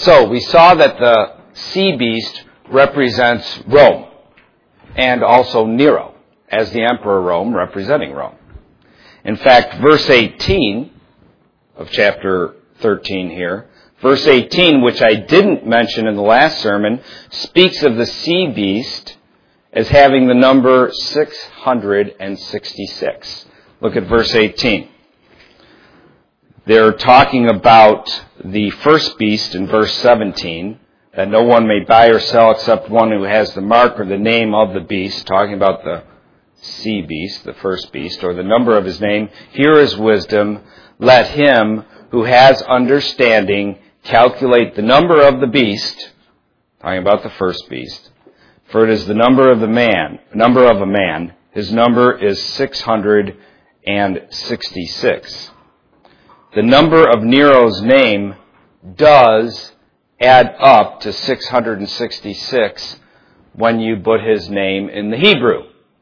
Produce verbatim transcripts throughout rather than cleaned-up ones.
So we saw that the sea beast represents Rome and also Nero as the Emperor of Rome representing Rome. In fact, verse eighteen of chapter thirteen here, verse eighteen, which I didn't mention in the last sermon, speaks of the sea beast as having the number six hundred sixty-six. Look at verse eighteen. They're talking about the first beast in verse seventeen, that no one may buy or sell except one who has the mark or the name of the beast, talking about the sea beast, the first beast, or the number of his name. Here is wisdom. Let him who has understanding calculate the number of the beast, talking about the first beast, for it is the number of the man, number of a man. His number is six hundred sixty-six. The number of Nero's name does add up to six hundred sixty-six when you put his name in the Hebrew.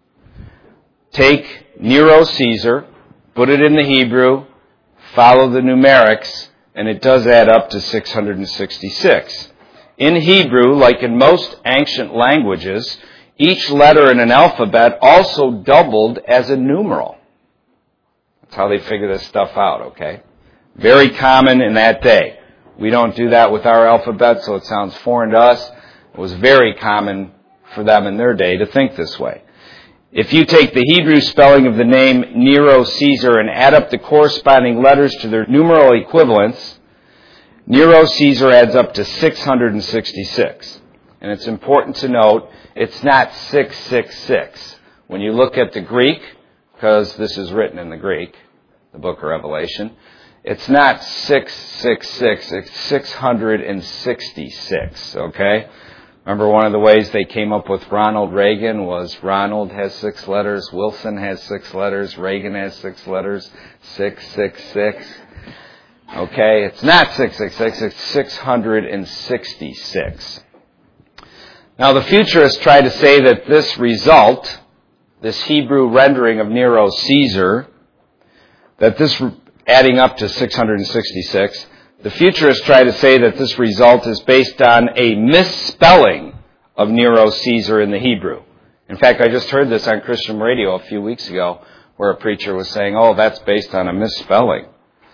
Take Nero Caesar, put it in the Hebrew, follow the numerics, and it does add up to six hundred sixty-six. In Hebrew, like in most ancient languages, each letter in an alphabet also doubled as a numeral. That's how they figure this stuff out, okay? Very common in that day. We don't do that with our alphabet, so it sounds foreign to us. It was very common for them in their day to think this way. If you take the Hebrew spelling of the name Nero Caesar and add up the corresponding letters to their numeral equivalents, Nero Caesar adds up to six hundred sixty-six. And it's important to note, it's not six six six. When you look at the Greek, because this is written in the Greek, the book of Revelation, it's not six six six, it's six hundred sixty-six, okay? Remember, one of the ways they came up with Ronald Reagan was Ronald has six letters, Wilson has six letters, Reagan has six letters, six six six. Okay, it's not six six six, it's six hundred sixty-six. Now, the futurists try to say that this result, this Hebrew rendering of Nero Caesar, that this adding up to six hundred sixty-six, the futurists try to say that this result is based on a misspelling of Nero Caesar in the Hebrew. In fact, I just heard this on Christian radio a few weeks ago, where a preacher was saying, oh, that's based on a misspelling.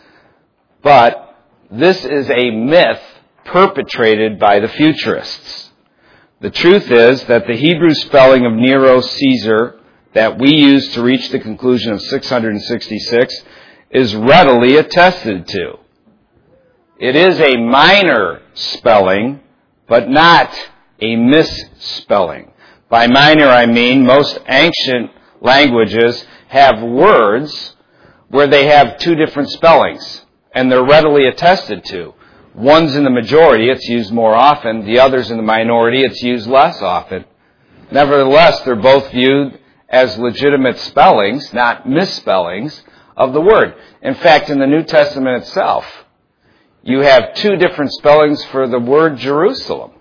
But this is a myth perpetrated by the futurists. The truth is that the Hebrew spelling of Nero Caesar that we use to reach the conclusion of six hundred sixty-six is readily attested to. It is a minor spelling, but not a misspelling. By minor, I mean most ancient languages have words where they have two different spellings, and they're readily attested to. One's in the majority, it's used more often. The other's in the minority, it's used less often. Nevertheless, they're both viewed as legitimate spellings, not misspellings, of the word. In fact, in the New Testament itself, you have two different spellings for the word Jerusalem.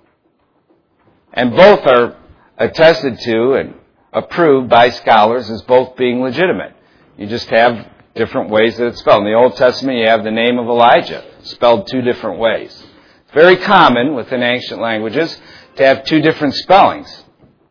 And both are attested to and approved by scholars as both being legitimate. You just have different ways that it's spelled. In the Old Testament, you have the name of Elijah spelled two different ways. It's very common within ancient languages to have two different spellings.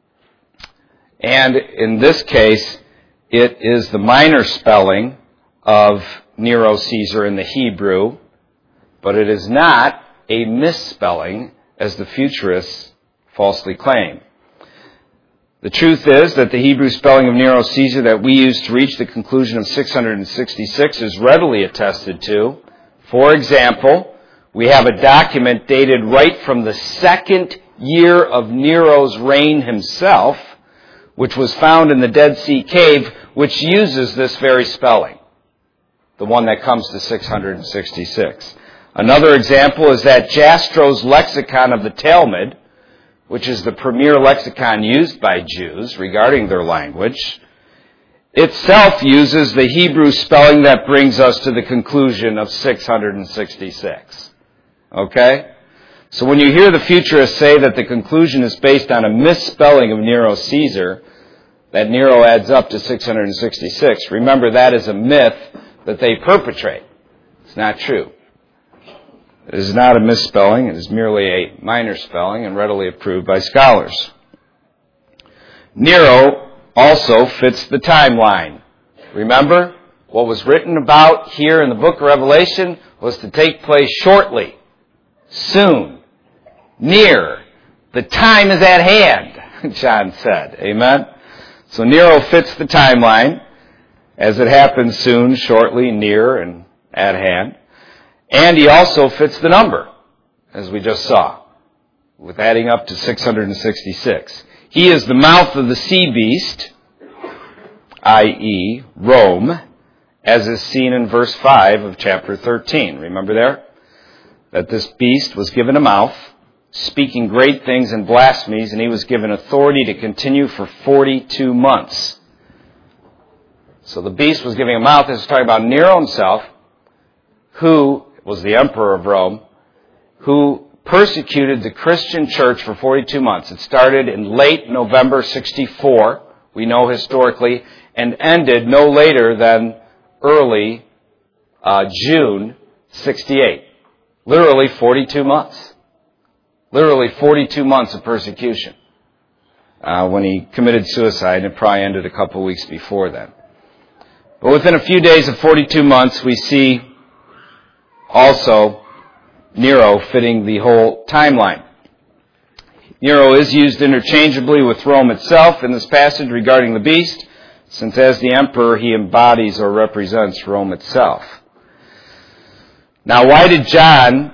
And in this case, it is the minor spelling of Nero Caesar in the Hebrew, but it is not a misspelling as the futurists falsely claim. The truth is that the Hebrew spelling of Nero Caesar that we use to reach the conclusion of six hundred sixty-six is readily attested to. For example, we have a document dated right from the second year of Nero's reign himself, which was found in the Dead Sea Cave, which uses this very spelling, the one that comes to six hundred sixty-six. Another example is that Jastro's lexicon of the Talmud, which is the premier lexicon used by Jews regarding their language, itself uses the Hebrew spelling that brings us to the conclusion of six hundred sixty-six. Okay? So when you hear the futurists say that the conclusion is based on a misspelling of Nero Caesar, that Nero adds up to six hundred sixty-six, remember that is a myth that they perpetrate. It's not true. It is not a misspelling. It is merely a minor spelling and readily approved by scholars. Nero also fits the timeline. Remember, what was written about here in the book of Revelation was to take place shortly, soon, near. The time is at hand, John said. Amen? So Nero fits the timeline as it happens soon, shortly, near, and at hand. And he also fits the number, as we just saw, with adding up to six hundred sixty-six. He is the mouth of the sea beast, that is, Rome, as is seen in verse five of chapter thirteen. Remember there? That this beast was given a mouth, speaking great things and blasphemies, and he was given authority to continue for forty-two months. So the beast was giving a mouth. This is talking about Nero himself, who was the emperor of Rome, who persecuted the Christian church for forty-two months. It started in late November sixty-four, we know historically, and ended no later than early uh, June sixty-eight. Literally forty-two months. Literally forty-two months of persecution. Uh, when he committed suicide, and it probably ended a couple weeks before then. But within a few days of forty-two months, we see also Nero fitting the whole timeline. Nero is used interchangeably with Rome itself in this passage regarding the beast, since as the emperor he embodies or represents Rome itself. Now, why did John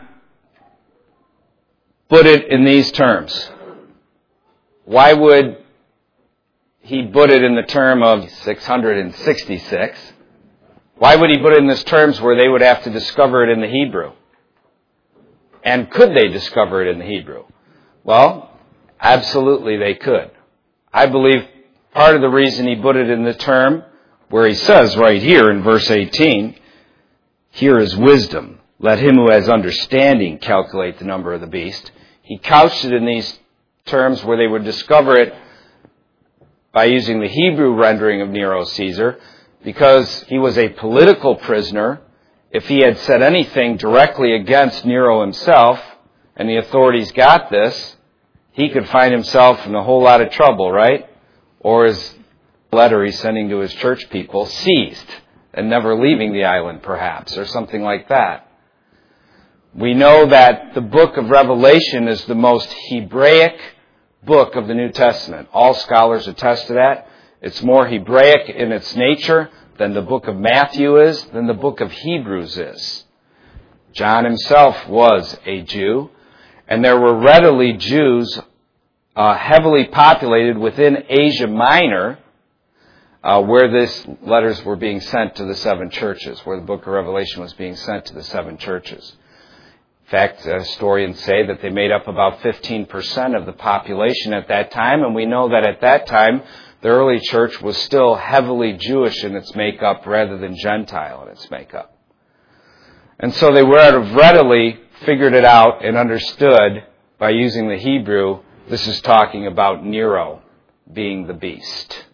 put it in these terms? Why would he put it in the term of six hundred sixty-six? Why would he put it in these terms where they would have to discover it in the Hebrew? And could they discover it in the Hebrew? Well, absolutely they could. I believe part of the reason he put it in the term where he says right here in verse eighteen, here is wisdom. Let him who has understanding calculate the number of the beast. He couched it in these terms where they would discover it by using the Hebrew rendering of Nero Caesar, because he was a political prisoner. If he had said anything directly against Nero himself, and the authorities got this, he could find himself in a whole lot of trouble, right? Or his letter he's sending to his church people seized and never leaving the island, perhaps, or something like that. We know that the book of Revelation is the most Hebraic book of the New Testament. All scholars attest to that. It's more Hebraic in its nature than the book of Matthew is, than the book of Hebrews is. John himself was a Jew, and there were readily Jews uh, heavily populated within Asia Minor, uh, where these letters were being sent to the seven churches, where the book of Revelation was being sent to the seven churches. In fact, uh, historians say that they made up about fifteen percent of the population at that time, and we know that at that time, the early church was still heavily Jewish in its makeup rather than Gentile in its makeup. And so they would have readily figured it out and understood by using the Hebrew, this is talking about Nero being the beast.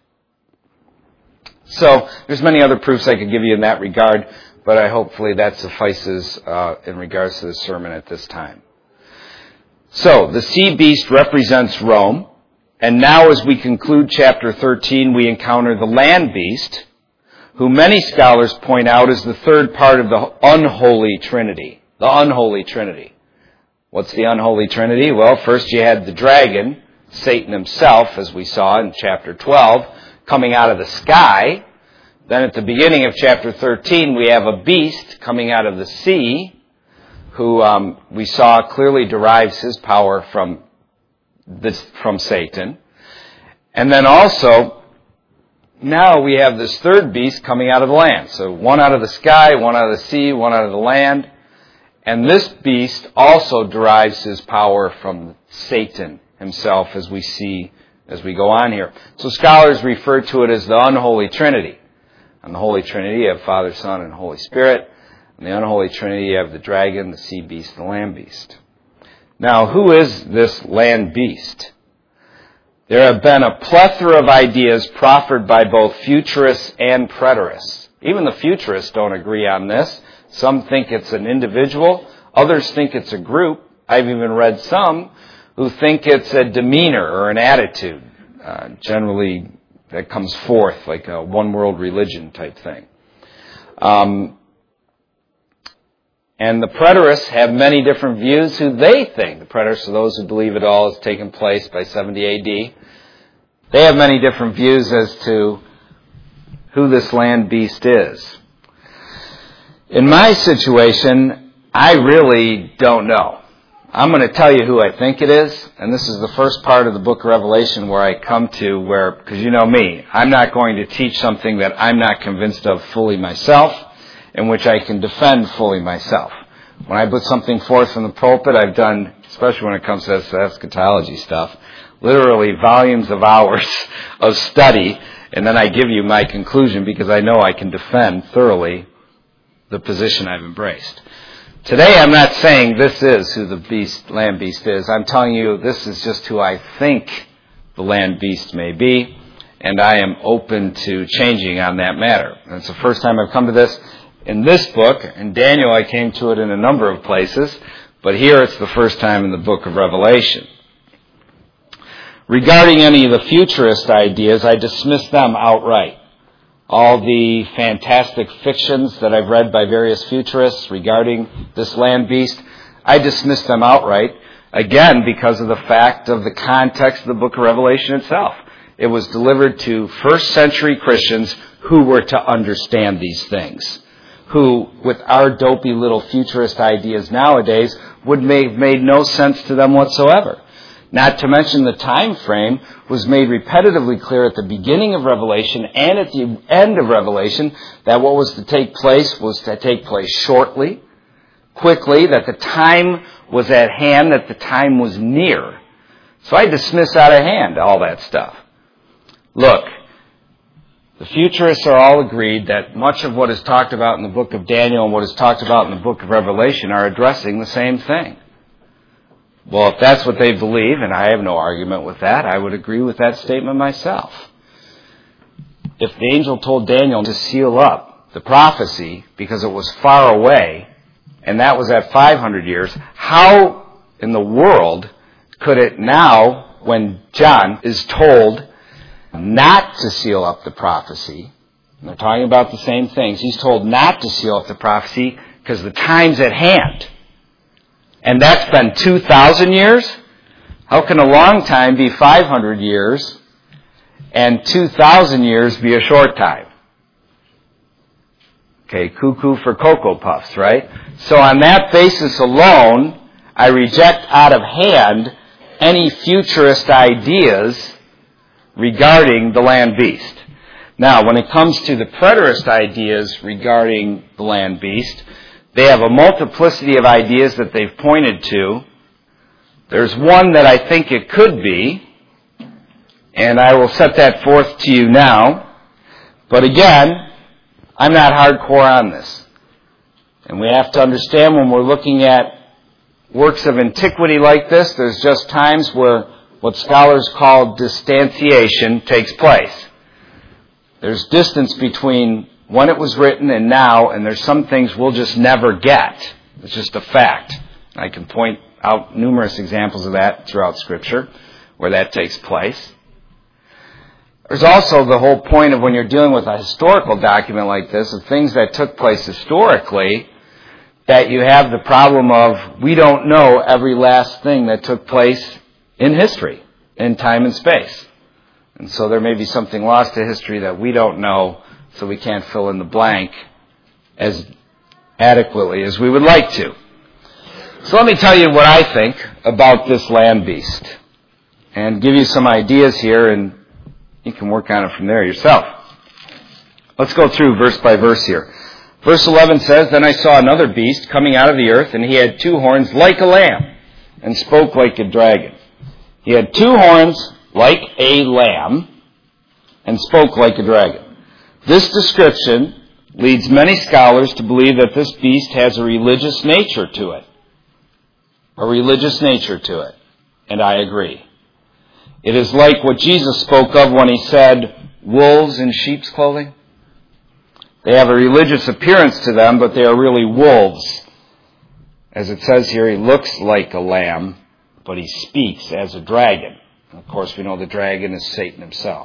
So there's many other proofs I could give you in that regard, but I hopefully that suffices uh, in regards to the sermon at this time. So the sea beast represents Rome. And now as we conclude chapter thirteen, we encounter the land beast, who many scholars point out is the third part of the unholy Trinity. The unholy Trinity. What's the unholy Trinity? Well, first you had the dragon, Satan himself, as we saw in chapter twelve, coming out of the sky. Then at the beginning of chapter thirteen, we have a beast coming out of the sea, who um, we saw clearly derives his power from This, from Satan. And then also, now we have this third beast coming out of the land. So one out of the sky, one out of the sea, one out of the land. And this beast also derives his power from Satan himself, as we see as we go on here. So scholars refer to it as the unholy Trinity. On the Holy Trinity, you have Father, Son, and Holy Spirit. In the unholy Trinity, you have the dragon, the sea beast, the land beast. Now, who is this land beast? There have been a plethora of ideas proffered by both futurists and preterists. Even the futurists don't agree on this. Some think it's an individual. Others think it's a group. I've even read some who think it's a demeanor or an attitude, uh, generally that comes forth like a one-world religion type thing. Um, and the preterists have many different views who they think. The preterists are those who believe it all has taken place by seventy A D. They have many different views as to who this land beast is. In my situation, I really don't know. I'm going to tell you who I think it is, and this is the first part of the book of Revelation where I come to where, because you know me, I'm not going to teach something that I'm not convinced of fully myself, in which I can defend fully myself. When I put something forth from the pulpit, I've done, especially when it comes to eschatology stuff, literally volumes of hours of study, and then I give you my conclusion because I know I can defend thoroughly the position I've embraced. Today I'm not saying this is who the beast, land beast is. I'm telling you this is just who I think the land beast may be, and I am open to changing on that matter. And it's the first time I've come to this in this book. In Daniel I came to it in a number of places, but here it's the first time in the book of Revelation. Regarding any of the futurist ideas, I dismiss them outright. All the fantastic fictions that I've read by various futurists regarding this land beast, I dismiss them outright, again, because of the fact of the context of the book of Revelation itself. It was delivered to first century Christians who were to understand these things, who, with our dopey little futurist ideas nowadays, would have made no sense to them whatsoever. Not to mention the time frame was made repetitively clear at the beginning of Revelation and at the end of Revelation that what was to take place was to take place shortly, quickly, that the time was at hand, that the time was near. So I dismiss out of hand all that stuff. Look, the futurists are all agreed that much of what is talked about in the book of Daniel and what is talked about in the book of Revelation are addressing the same thing. Well, if that's what they believe, and I have no argument with that, I would agree with that statement myself. If the angel told Daniel to seal up the prophecy because it was far away, and that was at five hundred years, how in the world could it now, when John is told not to seal up the prophecy, and they're talking about the same things, he's told not to seal up the prophecy because the time's at hand. And that's been two thousand years? How can a long time be five hundred years and two thousand years be a short time? Okay, cuckoo for Cocoa Puffs, right? So on that basis alone, I reject out of hand any futurist ideas regarding the land beast. Now, when it comes to the preterist ideas regarding the land beast, they have a multiplicity of ideas that they've pointed to. There's one that I think it could be, and I will set that forth to you now. But again, I'm not hardcore on this. And we have to understand when we're looking at works of antiquity like this, there's just times where what scholars call distantiation takes place. There's distance between when it was written and now, and there's some things we'll just never get. It's just a fact. I can point out numerous examples of that throughout Scripture where that takes place. There's also the whole point of when you're dealing with a historical document like this, of things that took place historically, that you have the problem of we don't know every last thing that took place in history, in time and space. And so there may be something lost to history that we don't know, so we can't fill in the blank as adequately as we would like to. So let me tell you what I think about this land beast and give you some ideas here, and you can work on it from there yourself. Let's go through verse by verse here. Verse eleven says, "Then I saw another beast coming out of the earth, and he had two horns like a lamb, and spoke like a dragon." He had two horns like a lamb, and spoke like a dragon. This description leads many scholars to believe that this beast has a religious nature to it. A religious nature to it. And I agree. It is like what Jesus spoke of when he said, wolves in sheep's clothing. They have a religious appearance to them, but they are really wolves As it says here, he looks like a lamb, but he speaks as a dragon. And of course, we know the dragon is Satan himself.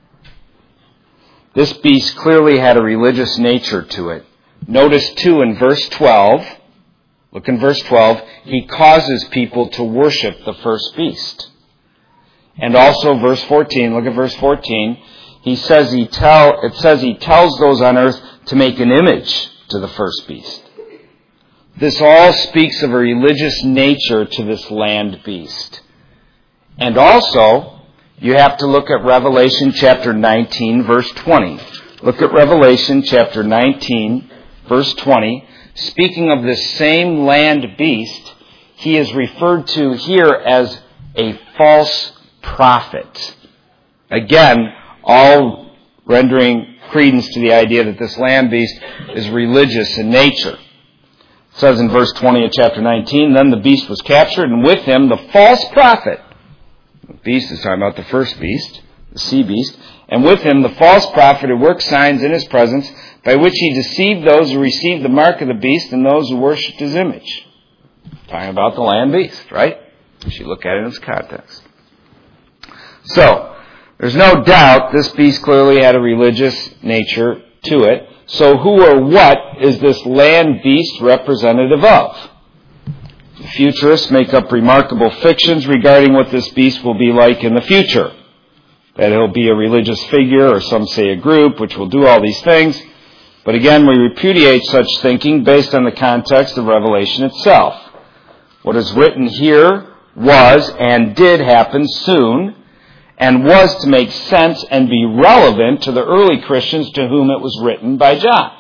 This beast clearly had a religious nature to it. Notice, too, in verse twelve, look in verse twelve, he causes people to worship the first beast. And also verse fourteen, look at verse fourteen, he says he tell, it says he tells those on earth to make an image to the first beast. This all speaks of a religious nature to this land beast. And also, you have to look at Revelation chapter nineteen, verse twenty. Look at Revelation chapter nineteen, verse twenty. Speaking of this same land beast, he is referred to here as a false prophet. Again, all rendering credence to the idea that this land beast is religious in nature. It says in verse twenty of chapter nineteen, then the beast was captured, and with him the false prophet. The beast is talking about the first beast, the sea beast. And with him the false prophet who worked signs in his presence, by which he deceived those who received the mark of the beast and those who worshipped his image. Talking about the land beast, right? You should look at it in its context. So, there's no doubt this beast clearly had a religious nature to it. So who or what is this land beast representative of? The futurists make up remarkable fictions regarding what this beast will be like in the future. That he'll be a religious figure, or some say a group, which will do all these things. But again, we repudiate such thinking based on the context of Revelation itself. What is written here was and did happen soon, and was to make sense and be relevant to the early Christians to whom it was written by John.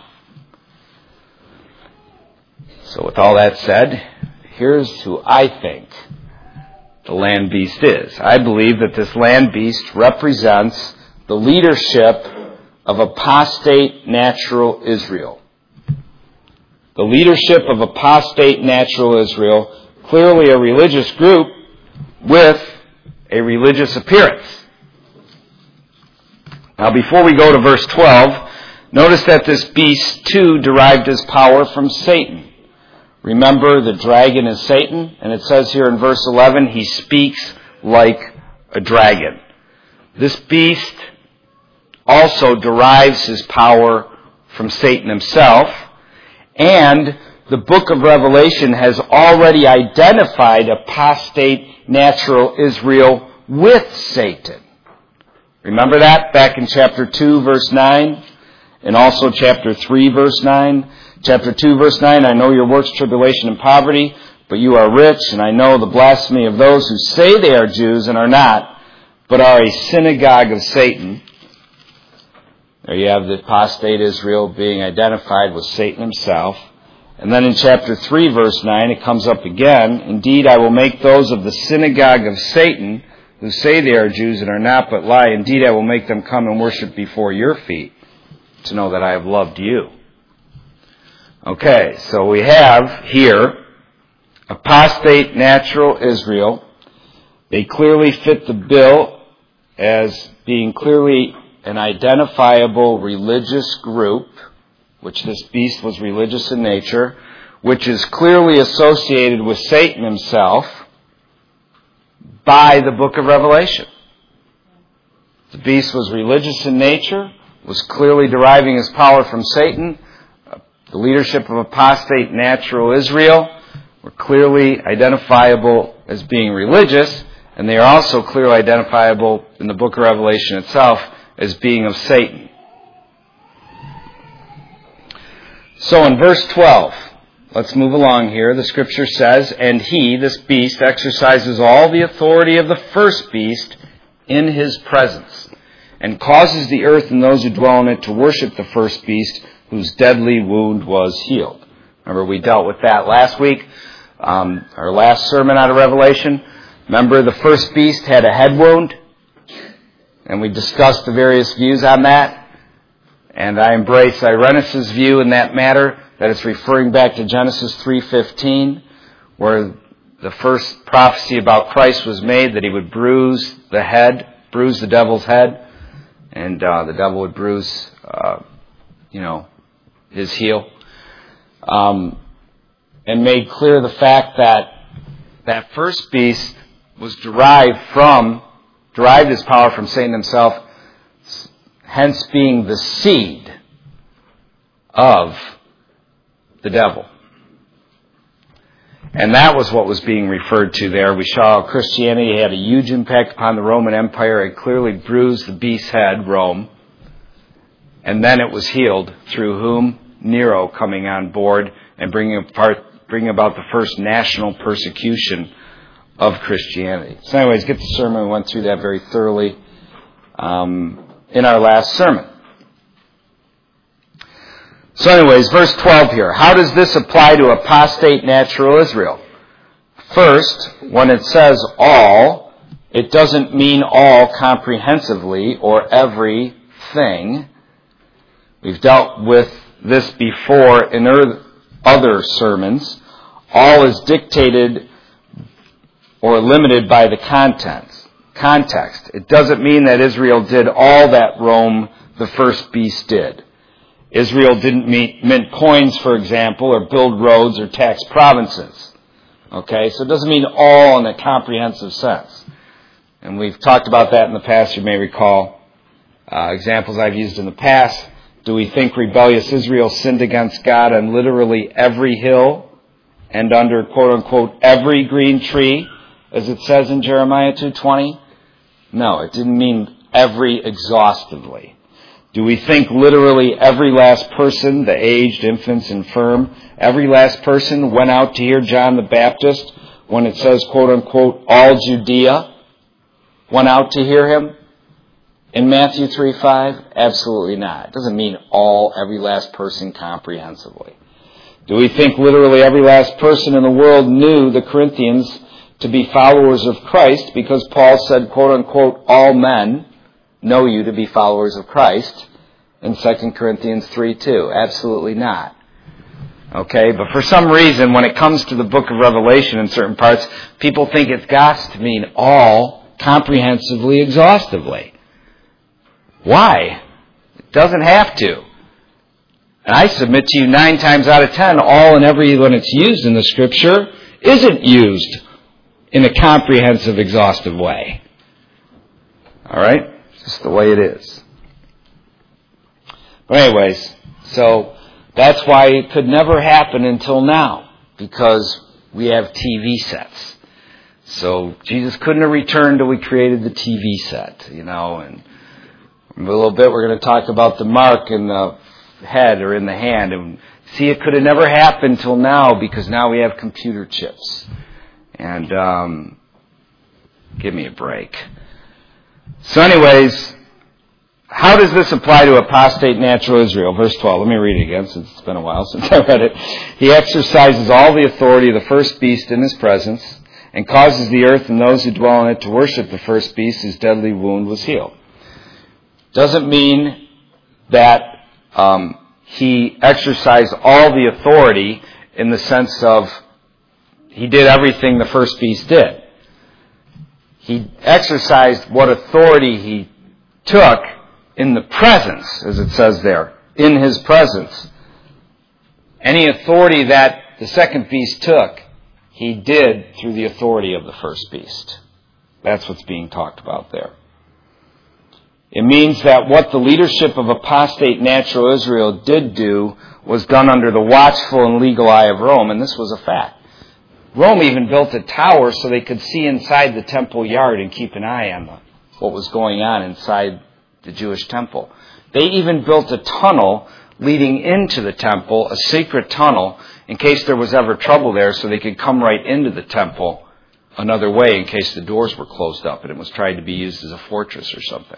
So with all that said, here's who I think the land beast is. I believe that this land beast represents the leadership of apostate natural Israel. The leadership of apostate natural Israel, clearly a religious group with a religious appearance. Now, before we go to verse twelve, notice that this beast, too, derived his power from Satan. Remember, the dragon is Satan, and it says here in verse eleven, he speaks like a dragon. This beast also derives his power from Satan himself, and the book of Revelation has already identified apostate natural Israel with Satan. Remember that back in chapter two, verse nine, and also chapter three, verse nine. Chapter two, verse nine, I know your works, tribulation, and poverty, but you are rich, and I know the blasphemy of those who say they are Jews and are not, but are a synagogue of Satan. There you have the apostate Israel being identified with Satan himself. And then in chapter three, verse nine, it comes up again. Indeed, I will make those of the synagogue of Satan who say they are Jews and are not but lie. Indeed, I will make them come and worship before your feet to know that I have loved you. Okay, so we have here apostate natural Israel. They clearly fit the bill as being clearly an identifiable religious group, which this beast was religious in nature, which is clearly associated with Satan himself by the book of Revelation. The beast was religious in nature, was clearly deriving his power from Satan. The leadership of apostate natural Israel were clearly identifiable as being religious, and they are also clearly identifiable in the book of Revelation itself as being of Satan. So in verse twelve, let's move along here. The scripture says, and he, this beast, exercises all the authority of the first beast in his presence, and causes the earth and those who dwell in it to worship the first beast, whose deadly wound was healed. Remember, we dealt with that last week, um, our last sermon out of Revelation. Remember, the first beast had a head wound, and we discussed the various views on that. And I embrace Irenaeus' view in that matter, that it's referring back to Genesis three fifteen, where the first prophecy about Christ was made, that he would bruise the head, bruise the devil's head, and uh, the devil would bruise, uh, you know, his heel. Um, and made clear the fact that that first beast was derived from, derived his power from Satan himself, hence being the seed of the devil. And that was what was being referred to there. We saw how Christianity had a huge impact upon the Roman Empire. It clearly bruised the beast's head, Rome. And then it was healed through whom? Nero coming on board and bringing apart, bringing about the first national persecution of Christianity. So anyways, get the sermon. We went through that very thoroughly um, in our last sermon. So anyways, verse twelve here. How does this apply to apostate natural Israel? First, when it says all, it doesn't mean all comprehensively or everything. We've dealt with this before in other sermons. All is dictated or limited by the contents, context. It doesn't mean that Israel did all that Rome, the first beast, did. Israel didn't meet, mint coins, for example, or build roads or tax provinces. Okay, so it doesn't mean all in a comprehensive sense. And we've talked about that in the past. You may recall uh, examples I've used in the past. Do we think rebellious Israel sinned against God on literally every hill and under quote-unquote every green tree, as it says in Jeremiah two twenty? No, it didn't mean every exhaustively. Do we think literally every last person, the aged, infants, infirm, every last person went out to hear John the Baptist when it says, quote-unquote, all Judea went out to hear him in Matthew three five? Absolutely not. It doesn't mean all, every last person comprehensively. Do we think literally every last person in the world knew the Corinthians to be followers of Christ because Paul said, quote-unquote, all men know you to be followers of Christ in Second Corinthians three two? Absolutely not. Okay, but for some reason, when it comes to the book of Revelation in certain parts, people think it's got to mean all, comprehensively, exhaustively. Why? It doesn't have to. And I submit to you nine times out of ten, all and every, when it's used in the Scripture, isn't used in a comprehensive, exhaustive way. All right? Just the way it is. But anyways, so that's why it could never happen until now, because we have T V sets. So Jesus couldn't have returned till we created the T V set, you know, and in a little bit we're going to talk about the mark in the head or in the hand. And see, it could have never happened till now because now we have computer chips. And um, give me a break. So anyways, how does this apply to apostate natural Israel? Verse twelve. Let me read it again since it's been a while since I read it. He exercises all the authority of the first beast in his presence and causes the earth and those who dwell in it to worship the first beast whose deadly wound was healed. Doesn't mean that um, he exercised all the authority in the sense of he did everything the first beast did. He exercised what authority he took in the presence, as it says there, in his presence. Any authority that the second beast took, he did through the authority of the first beast. That's what's being talked about there. It means that what the leadership of apostate natural Israel did do was done under the watchful and legal eye of Rome, and this was a fact. Rome even built a tower so they could see inside the temple yard and keep an eye on the, what was going on inside the Jewish temple. They even built a tunnel leading into the temple, a secret tunnel, in case there was ever trouble there so they could come right into the temple another way in case the doors were closed up and it was tried to be used as a fortress or something.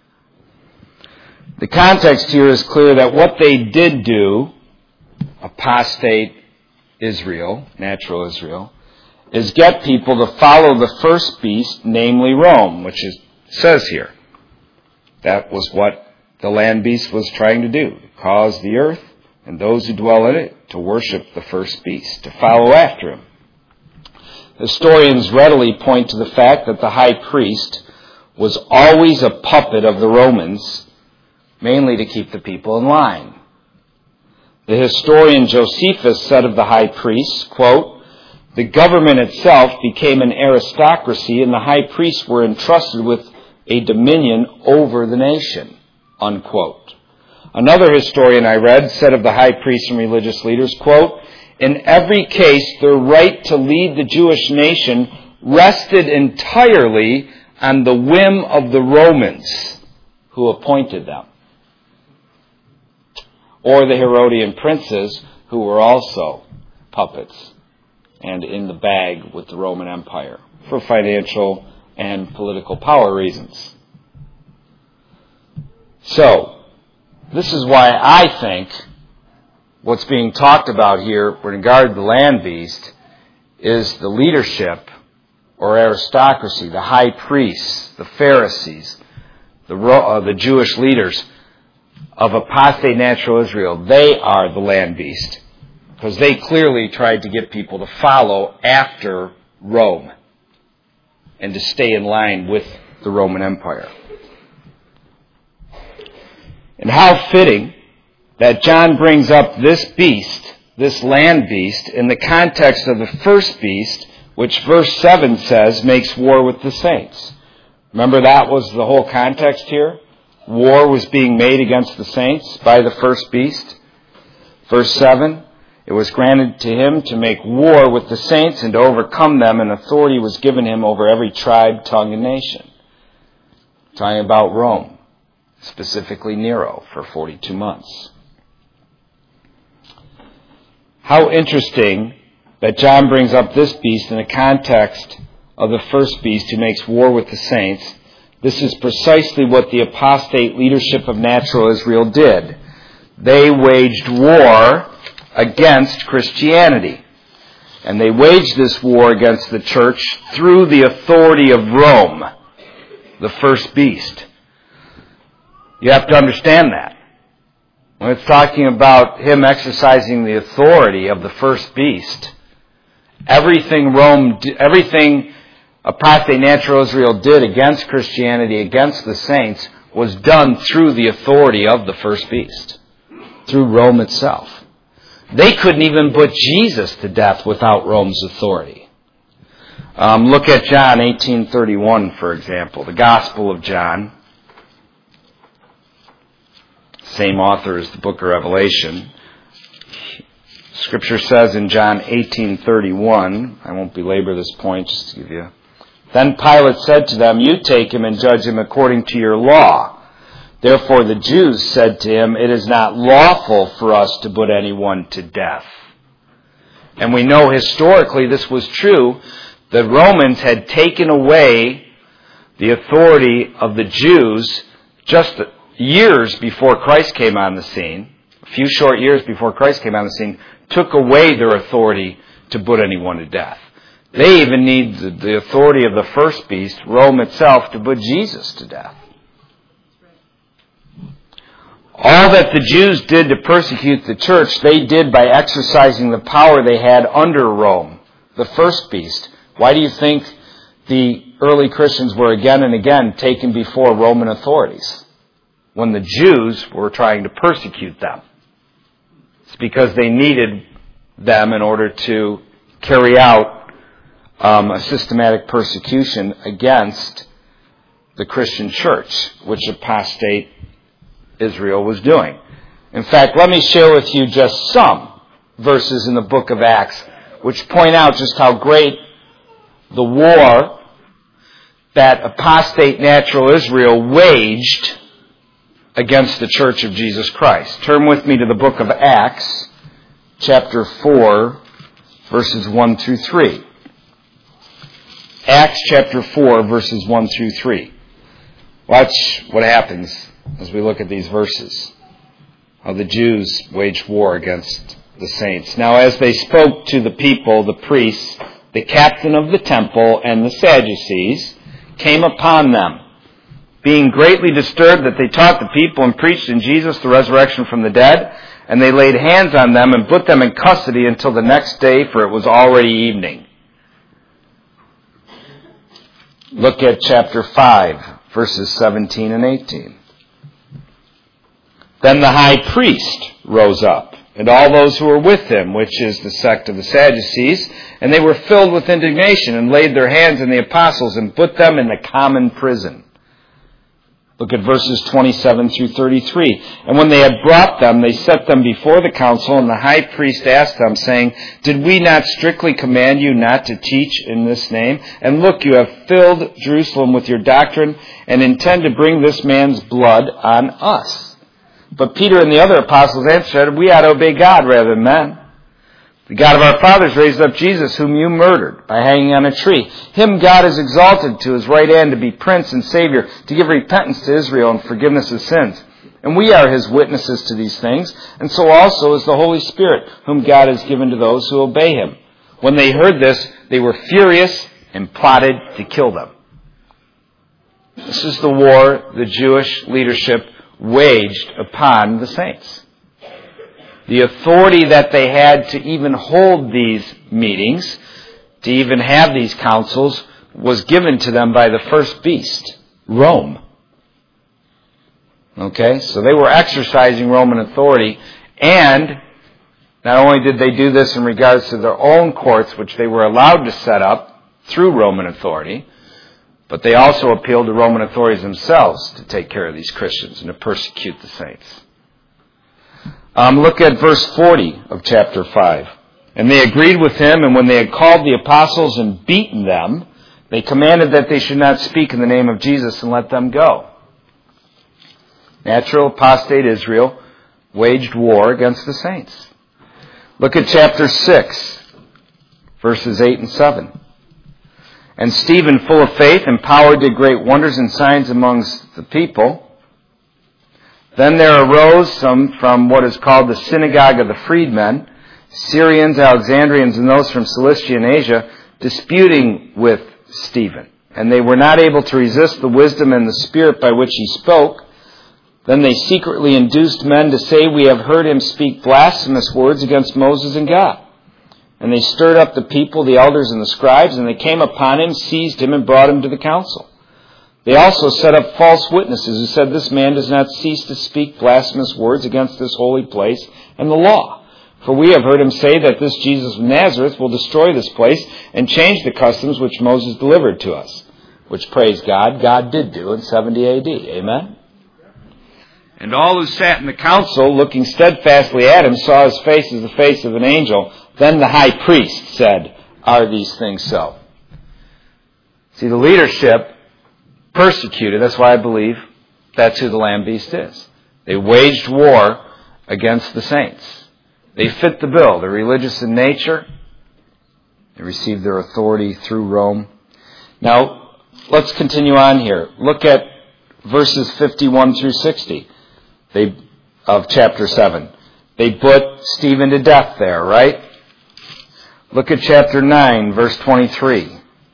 The context here is clear that what they did do, apostate Israel, natural Israel, is get people to follow the first beast, namely Rome, which is, says here. That was what the land beast was trying to do, cause the earth and those who dwell in it to worship the first beast, to follow after him. Historians readily point to the fact that the high priest was always a puppet of the Romans, mainly to keep the people in line. The historian Josephus said of the high priest, quote, "The government itself became an aristocracy, and the high priests were entrusted with a dominion over the nation," unquote. Another historian I read said of the high priests and religious leaders, quote, "In every case, their right to lead the Jewish nation rested entirely on the whim of the Romans who appointed them, or the Herodian princes who were also puppets and in the bag with the Roman Empire for financial and political power reasons." So, this is why I think what's being talked about here with regard to the land beast is the leadership or aristocracy, the high priests, the Pharisees, the, uh, the Jewish leaders of apostate natural Israel. They are the land beast because they clearly tried to get people to follow after Rome and to stay in line with the Roman Empire. And how fitting that John brings up this beast, this land beast, in the context of the first beast, which verse seven says makes war with the saints. Remember, that was the whole context here? War was being made against the saints by the first beast. Verse seven, "It was granted to him to make war with the saints and to overcome them, and authority was given him over every tribe, tongue, and nation." Talking about Rome. Specifically Nero, for forty-two months. How interesting that John brings up this beast in the context of the first beast who makes war with the saints. This is precisely what the apostate leadership of natural Israel did. They waged war against Christianity. And they waged this war against the church through the authority of Rome, the first beast. You have to understand that. When it's talking about him exercising the authority of the first beast, everything Rome, everything apostate natural Israel did against Christianity, against the saints, was done through the authority of the first beast, through Rome itself. They couldn't even put Jesus to death without Rome's authority. Um, look at John eighteen thirty-one, for example, the Gospel of John. Same author as the book of Revelation. Scripture says in John eighteen thirty-one, I won't belabor this point, just to give you. "Then Pilate said to them, 'You take him and judge him according to your law.' Therefore the Jews said to him, 'It is not lawful for us to put anyone to death.'" And we know historically this was true. The Romans had taken away the authority of the Jews just years before Christ came on the scene, a few short years before Christ came on the scene, took away their authority to put anyone to death. They even need the authority of the first beast, Rome itself, to put Jesus to death. All that the Jews did to persecute the church, they did by exercising the power they had under Rome, the first beast. Why do you think the early Christians were again and again taken before Roman authorities when the Jews were trying to persecute them? It's because they needed them in order to carry out um, a systematic persecution against the Christian church, which apostate Israel was doing. In fact, let me share with you just some verses in the book of Acts which point out just how great the war that apostate natural Israel waged against the church of Jesus Christ. Turn with me to the book of Acts, chapter four, verses one through three. Acts chapter four, verses one through three. Watch what happens as we look at these verses. How the Jews waged war against the saints. "Now as they spoke to the people, the priests, the captain of the temple, and the Sadducees came upon them, being greatly disturbed that they taught the people and preached in Jesus the resurrection from the dead. And they laid hands on them and put them in custody until the next day, for it was already evening." Look at chapter five, verses seventeen and eighteen. "Then the high priest rose up and all those who were with him, which is the sect of the Sadducees, and they were filled with indignation and laid their hands on the apostles and put them in the common prison. Look at verses twenty-seven through thirty-three. And when they had brought them, they set them before the council, and the high priest asked them, saying, Did we not strictly command you not to teach in this name? And look, you have filled Jerusalem with your doctrine, and intend to bring this man's blood on us. But Peter and the other apostles answered, We ought to obey God rather than men. The God of our fathers raised up Jesus, whom you murdered by hanging on a tree. Him God has exalted to his right hand to be Prince and Savior, to give repentance to Israel and forgiveness of sins. And we are his witnesses to these things, and so also is the Holy Spirit, whom God has given to those who obey him. When they heard this, they were furious and plotted to kill them. This is the war the Jewish leadership waged upon the saints. The authority that they had to even hold these meetings, to even have these councils, was given to them by the first beast, Rome. Okay, so they were exercising Roman authority, and not only did they do this in regards to their own courts, which they were allowed to set up through Roman authority, but they also appealed to Roman authorities themselves to take care of these Christians and to persecute the saints. Um, look at verse forty of chapter five. And they agreed with him, and when they had called the apostles and beaten them, they commanded that they should not speak in the name of Jesus and let them go. Natural apostate Israel waged war against the saints. Look at chapter six, verses eight and seven. And Stephen, full of faith and power, did great wonders and signs amongst the people. Then there arose some from what is called the synagogue of the freedmen, Syrians, Alexandrians, and those from Cilicia and Asia, disputing with Stephen. And they were not able to resist the wisdom and the spirit by which he spoke. Then they secretly induced men to say, We have heard him speak blasphemous words against Moses and God. And they stirred up the people, the elders and the scribes, and they came upon him, seized him, and brought him to the council. They also set up false witnesses who said, This man does not cease to speak blasphemous words against this holy place and the law. For we have heard him say that this Jesus of Nazareth will destroy this place and change the customs which Moses delivered to us. Which, praise God, God did do in seventy A D. Amen? And all who sat in the council, looking steadfastly at him, saw his face as the face of an angel. Then the high priest said, Are these things so? See, the leadership persecuted. That's why I believe that's who the Lamb Beast is. They waged war against the saints. They fit the bill. They're religious in nature. They received their authority through Rome. Now, let's continue on here. Look at verses fifty-one through sixty they, of chapter seven. They put Stephen to death there, right? Look at chapter nine, verse twenty-three.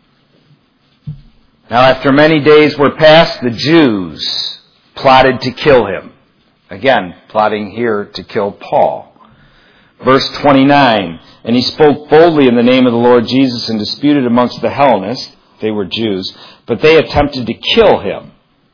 Now after many days were passed, the Jews plotted to kill him. Again, plotting here to kill Paul. Verse twenty-nine, and he spoke boldly in the name of the Lord Jesus and disputed amongst the Hellenists, they were Jews, but they attempted to kill him.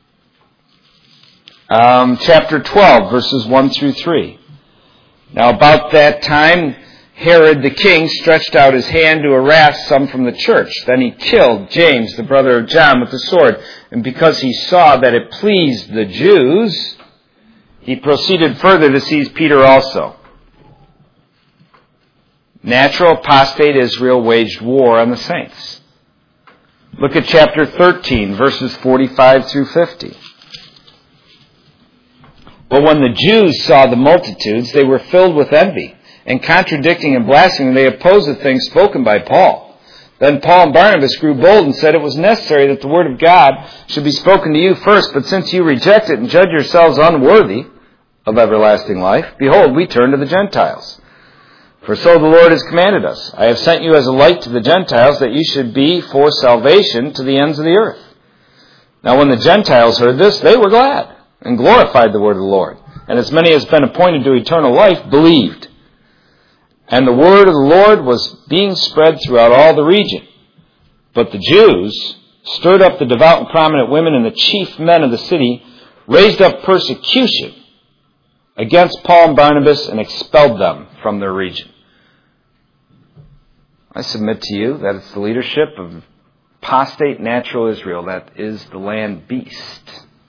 Um, chapter twelve, verses one through three. Now about that time, Herod the king stretched out his hand to harass some from the church. Then he killed James, the brother of John, with the sword. And because he saw that it pleased the Jews, he proceeded further to seize Peter also. Natural apostate Israel waged war on the saints. Look at chapter thirteen, verses forty-five through fifty. But when the Jews saw the multitudes, they were filled with envy. And contradicting and blaspheming, they opposed the things spoken by Paul. Then Paul and Barnabas grew bold and said, It was necessary that the word of God should be spoken to you first, but since you reject it and judge yourselves unworthy of everlasting life, behold, we turn to the Gentiles. For so the Lord has commanded us, I have sent you as a light to the Gentiles, that you should be for salvation to the ends of the earth. Now when the Gentiles heard this, they were glad and glorified the word of the Lord. And as many as been appointed to eternal life believed. And the word of the Lord was being spread throughout all the region. But the Jews stirred up the devout and prominent women, and the chief men of the city raised up persecution against Paul and Barnabas and expelled them from their region. I submit to you that it's the leadership of apostate natural Israel that is the land beast.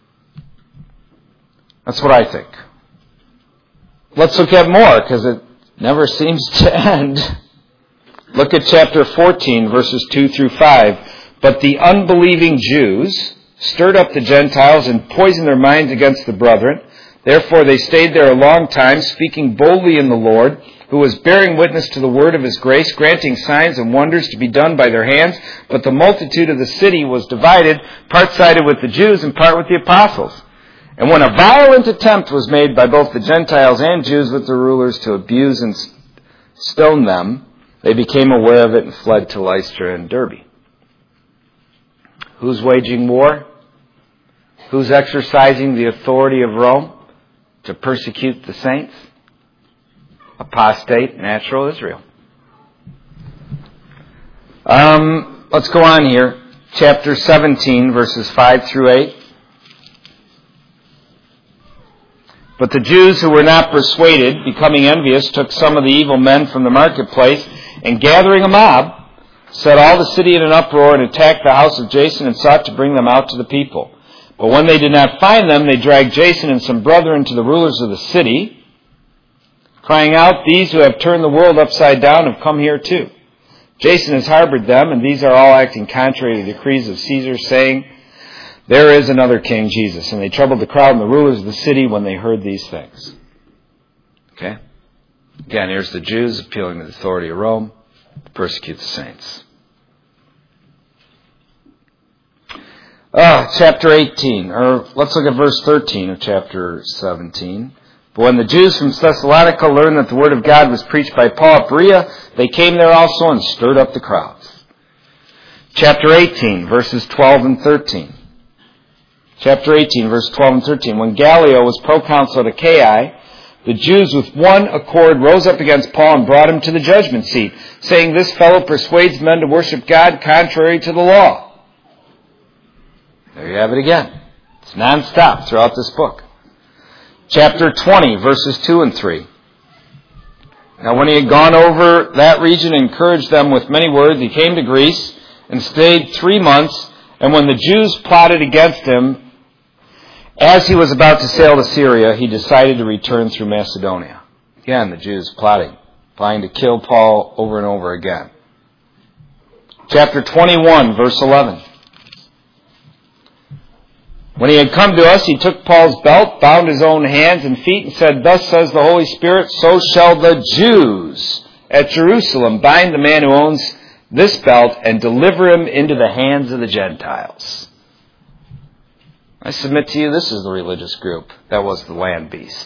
That's what I think. Let's look at more, because it never seems to end. Look at chapter fourteen, verses two through five. But the unbelieving Jews stirred up the Gentiles and poisoned their minds against the brethren. Therefore they stayed there a long time, speaking boldly in the Lord, who was bearing witness to the word of his grace, granting signs and wonders to be done by their hands. But the multitude of the city was divided, part sided with the Jews and part with the apostles. And when a violent attempt was made by both the Gentiles and Jews with the rulers to abuse and stone them, they became aware of it and fled to Lystra and Derbe. Who's waging war? Who's exercising the authority of Rome to persecute the saints? Apostate, natural Israel. Um, let's go on here. Chapter seventeen, verses five through eight. But the Jews who were not persuaded, becoming envious, took some of the evil men from the marketplace, and gathering a mob, set all the city in an uproar and attacked the house of Jason and sought to bring them out to the people. But when they did not find them, they dragged Jason and some brethren to the rulers of the city, crying out, "These who have turned the world upside down have come here too. Jason has harbored them, and these are all acting contrary to the decrees of Caesar, saying, 'There is another king, Jesus.' And they troubled the crowd and the rulers of the city when they heard these things." Okay? Again, here's the Jews appealing to the authority of Rome to persecute the saints. Ah, chapter eighteen, or let's look at verse thirteen of chapter seventeen. But when the Jews from Thessalonica learned that the word of God was preached by Paul at Berea, they came there also and stirred up the crowds. Chapter eighteen, verses twelve and thirteen. Chapter eighteen, verse twelve and thirteen. When Gallio was proconsul at Achaia, the Jews with one accord rose up against Paul and brought him to the judgment seat, saying, "This fellow persuades men to worship God contrary to the law." There you have it again. It's non-stop throughout this book. Chapter twenty, verses two and three. Now when he had gone over that region and encouraged them with many words, he came to Greece and stayed three months. And when the Jews plotted against him, as he was about to sail to Syria, he decided to return through Macedonia. Again, the Jews plotting, plotting to kill Paul over and over again. Chapter twenty-one, verse eleven. When he had come to us, he took Paul's belt, bound his own hands and feet, and said, "Thus says the Holy Spirit, so shall the Jews at Jerusalem bind the man who owns this belt and deliver him into the hands of the Gentiles." I submit to you, this is the religious group that was the land beast.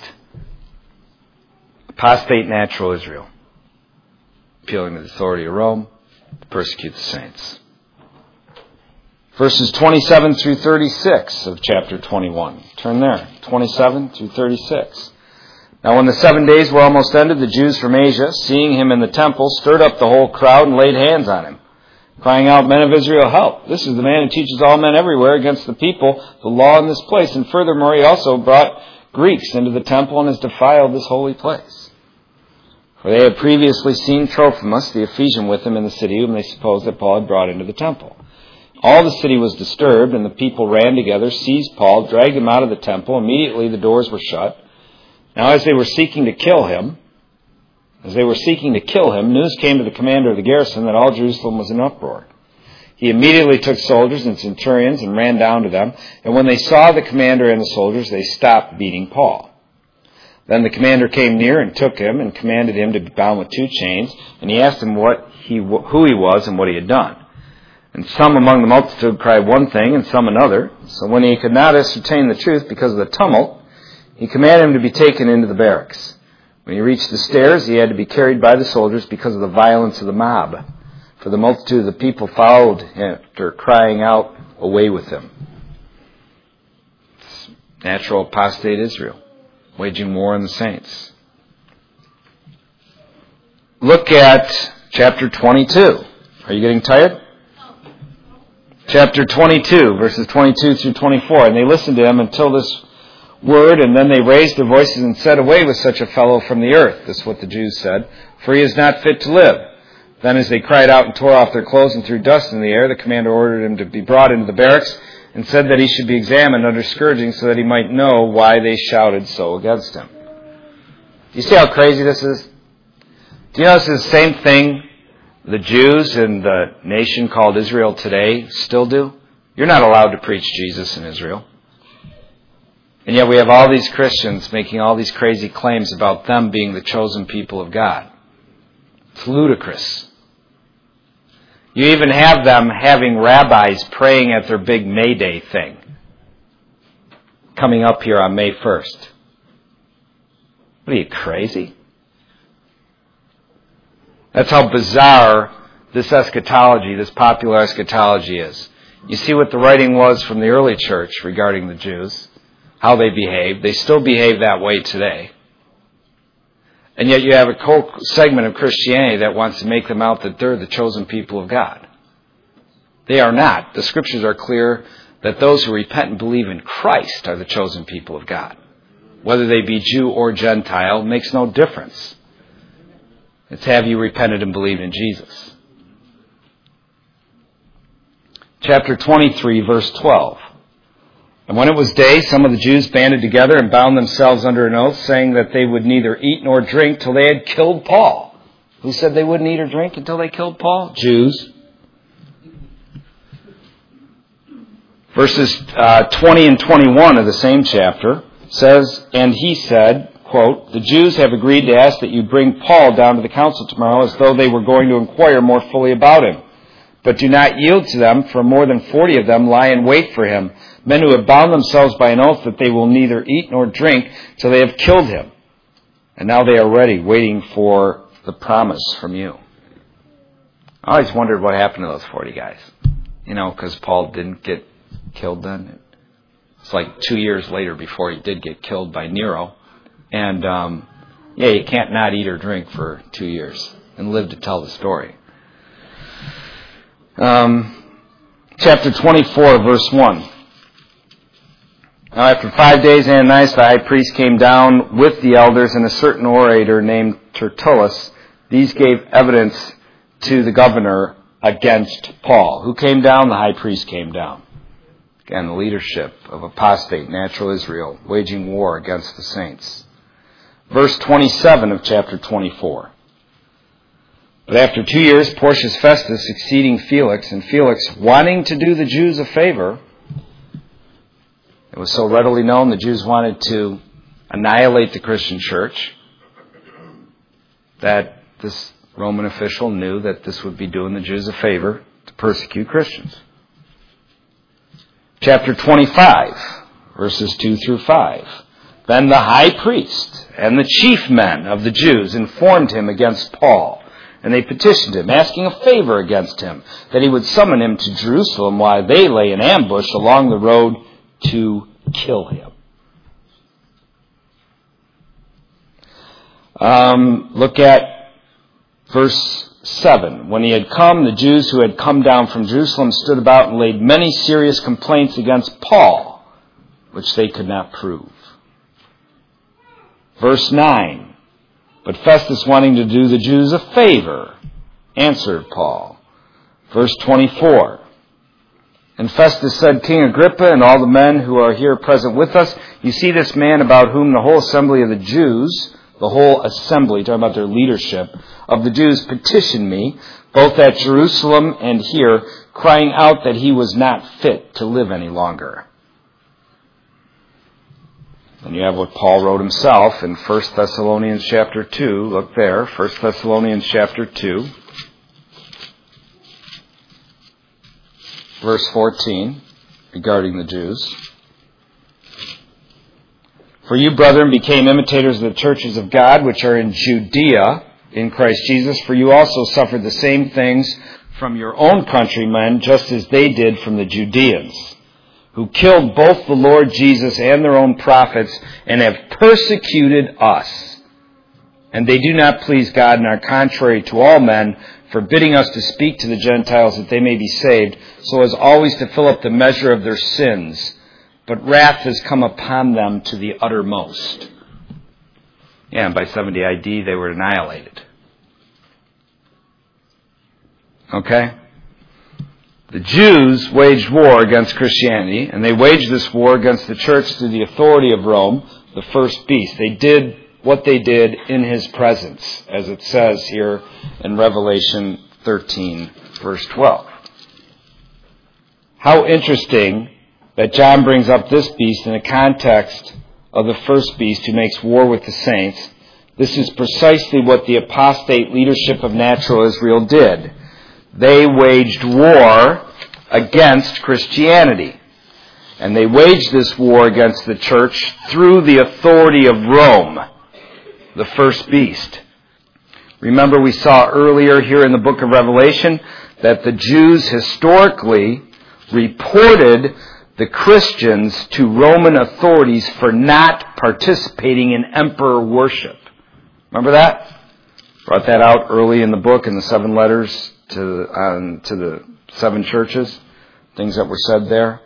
Apostate natural Israel, appealing to the authority of Rome to persecute the saints. Verses twenty-seven through thirty-six of chapter twenty-one. Turn there, twenty-seven through thirty-six. Now when the seven days were almost ended, the Jews from Asia, seeing him in the temple, stirred up the whole crowd and laid hands on him, crying out, "Men of Israel, help! This is the man who teaches all men everywhere against the people the law in this place. And furthermore, he also brought Greeks into the temple and has defiled this holy place." For they had previously seen Trophimus, the Ephesian, with him in the city, whom they supposed that Paul had brought into the temple. All the city was disturbed, and the people ran together, seized Paul, dragged him out of the temple. Immediately the doors were shut. Now as they were seeking to kill him, as they were seeking to kill him, news came to the commander of the garrison that all Jerusalem was in uproar. He immediately took soldiers and centurions and ran down to them, and when they saw the commander and the soldiers, they stopped beating Paul. Then the commander came near and took him and commanded him to be bound with two chains, and he asked him what he, who he was and what he had done. And some among the multitude cried one thing and some another. So when he could not ascertain the truth because of the tumult, he commanded him to be taken into the barracks. When he reached the stairs, he had to be carried by the soldiers because of the violence of the mob. For the multitude of the people followed after, crying out, "Away with him." It's natural apostate Israel, waging war on the saints. Look at chapter twenty-two. Are you getting tired? Chapter twenty-two, verses twenty-two through twenty-four. And they listened to him until this word, and then they raised their voices and said, "Away with such a fellow from the earth." This is what the Jews said, "for he is not fit to live." Then as they cried out and tore off their clothes and threw dust in the air, the commander ordered him to be brought into the barracks and said that he should be examined under scourging so that he might know why they shouted so against him. You see how crazy this is? Do you notice it's the same thing the Jews in the nation called Israel today still do? You're not allowed to preach Jesus in Israel. And yet we have all these Christians making all these crazy claims about them being the chosen people of God. It's ludicrous. You even have them having rabbis praying at their big May Day thing coming up here on May first. What are you, crazy? That's how bizarre this eschatology, this popular eschatology is. You see what the writing was from the early church regarding the Jews, how they behaved. They still behave that way today. And yet you have a whole segment of Christianity that wants to make them out that they're the chosen people of God. They are not. The Scriptures are clear that those who repent and believe in Christ are the chosen people of God. Whether they be Jew or Gentile makes no difference. It's have you repented and believed in Jesus. Chapter twenty-three, verse twelve. And when it was day, some of the Jews banded together and bound themselves under an oath, saying that they would neither eat nor drink till they had killed Paul. Who said they wouldn't eat or drink until they killed Paul? Jews. Verses uh, twenty and twenty-one of the same chapter says, "And he said," quote, "the Jews have agreed to ask that you bring Paul down to the council tomorrow as though they were going to inquire more fully about him. But do not yield to them, for more than forty of them lie in wait for him, men who have bound themselves by an oath that they will neither eat nor drink till they have killed him. And now they are ready, waiting for the promise from you." I always wondered what happened to those forty guys. You know, because Paul didn't get killed then. It's like two years later before he did get killed by Nero. And, um, yeah, you can't not eat or drink for two years and live to tell the story. Um, chapter twenty-four, verse one. "Now after five days, Ananias the high priest came down with the elders and a certain orator named Tertullus. These gave evidence to the governor against Paul." Who came down? The high priest came down. Again, the leadership of apostate natural Israel waging war against the saints. Verse twenty-seven of chapter twenty-four. "But after two years, Porcius Festus succeeding Felix, and Felix wanting to do the Jews a favor," it was so readily known the Jews wanted to annihilate the Christian church, that this Roman official knew that this would be doing the Jews a favor to persecute Christians. Chapter twenty-five, verses two through five. "Then the high priest and the chief men of the Jews informed him against Paul, and they petitioned him, asking a favor against him, that he would summon him to Jerusalem while they lay in ambush along the road to kill him." Um, look at verse seven. "When he had come, the Jews who had come down from Jerusalem stood about and laid many serious complaints against Paul, which they could not prove." Verse nine. "But Festus, wanting to do the Jews a favor, answered Paul." Verse twenty-four. "And Festus said, King Agrippa and all the men who are here present with us, you see this man about whom the whole assembly of the Jews," the whole assembly, talking about their leadership, "of the Jews petitioned me, both at Jerusalem and here, crying out that he was not fit to live any longer." And you have what Paul wrote himself in First Thessalonians chapter two. Look there, First Thessalonians chapter two, verse fourteen, regarding the Jews. "For you, brethren, became imitators of the churches of God, which are in Judea, in Christ Jesus, for you also suffered the same things from your own countrymen, just as they did from the Judeans, who killed both the Lord Jesus and their own prophets, and have persecuted us. And they do not please God, and are contrary to all men, forbidding us to speak to the Gentiles that they may be saved, so as always to fill up the measure of their sins. but wrath has come upon them to the uttermost. Yeah, and by seventy I D they were annihilated. Okay? The Jews waged war against Christianity, and they waged this war against the church through the authority of Rome, the first beast. They did what they did in his presence, as it says here in Revelation thirteen, verse twelve. How interesting that John brings up this beast in the context of the first beast who makes war with the saints. This is precisely what the apostate leadership of natural Israel did. They waged war against Christianity. And they waged this war against the church through the authority of Rome, the first beast. Remember, we saw earlier here in the book of Revelation that the Jews historically reported the Christians to Roman authorities for not participating in emperor worship. Remember that? Brought that out early in the book in the seven letters to, um, to the seven churches, things that were said there.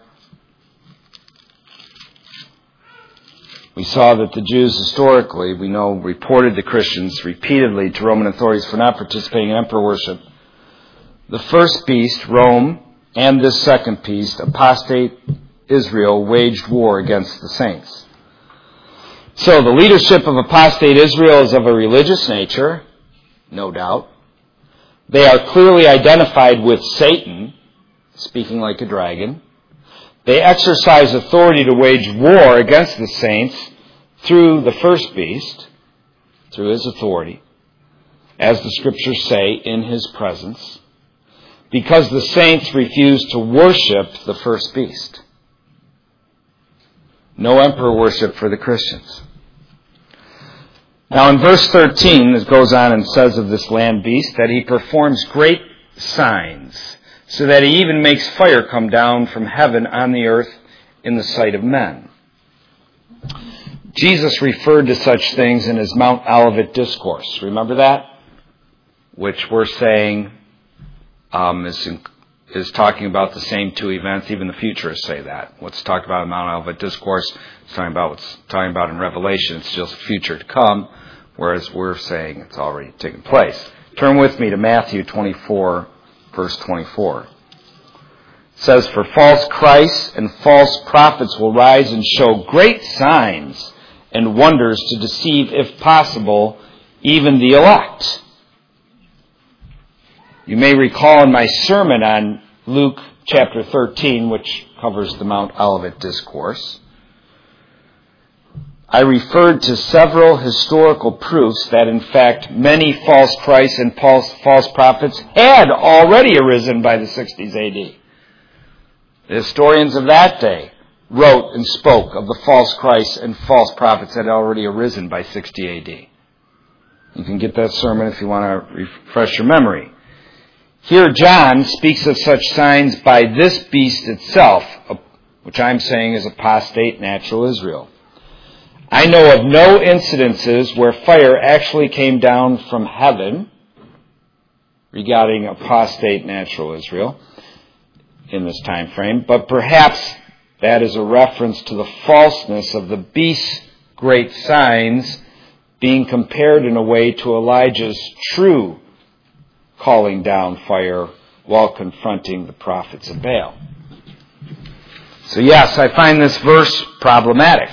We saw that the Jews historically, we know, reported the Christians repeatedly to Roman authorities for not participating in emperor worship. The first beast, Rome, and this second beast, apostate Israel, waged war against the saints. So the leadership of apostate Israel is of a religious nature, no doubt. They are clearly identified with Satan, speaking like a dragon. They exercise authority to wage war against the saints through the first beast, through his authority, as the scriptures say, in his presence, because the saints refuse to worship the first beast. No emperor worship for the Christians. Now in verse thirteen, it goes on and says of this land beast that he performs great signs, so that he even makes fire come down from heaven on the earth in the sight of men. Jesus referred to such things in his Mount Olivet discourse. Remember that? Which we're saying um, is, is talking about the same two events. Even the futurists say that. What's talked about in Mount Olivet discourse is talking about what's talking about in Revelation. It's just future to come, whereas we're saying it's already taken place. Turn with me to Matthew twenty-four, verse twenty-four. It says, "For false Christs and false prophets will rise and show great signs and wonders to deceive, if possible, even the elect." You may recall in my sermon on Luke chapter thirteen, which covers the Mount Olivet discourse, I referred to several historical proofs that, in fact, many false Christs and false prophets had already arisen by the sixties A D. The historians of that day wrote and spoke of the false Christs and false prophets that had already arisen by sixty A D. You can get that sermon if you want to refresh your memory. Here John speaks of such signs by this beast itself, which I'm saying is apostate natural Israel. I know of no incidences where fire actually came down from heaven regarding apostate natural Israel in this time frame, but perhaps that is a reference to the falseness of the beast's great signs being compared in a way to Elijah's true calling down fire while confronting the prophets of Baal. So yes, I find this verse problematic.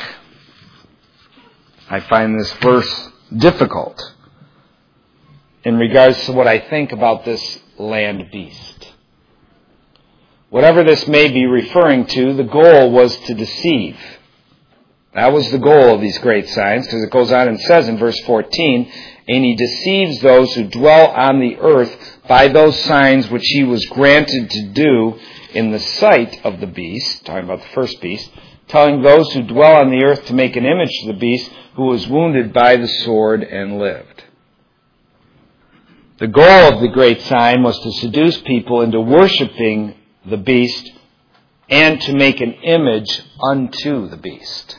I find this verse difficult in regards to what I think about this land beast. Whatever this may be referring to, the goal was to deceive. That was the goal of these great signs, because it goes on and says in verse fourteen, "And he deceives those who dwell on the earth by those signs which he was granted to do in the sight of the beast," talking about the first beast, "telling those who dwell on the earth to make an image to the beast who was wounded by the sword and lived." The goal of the great sign was to seduce people into worshiping the beast and to make an image unto the beast.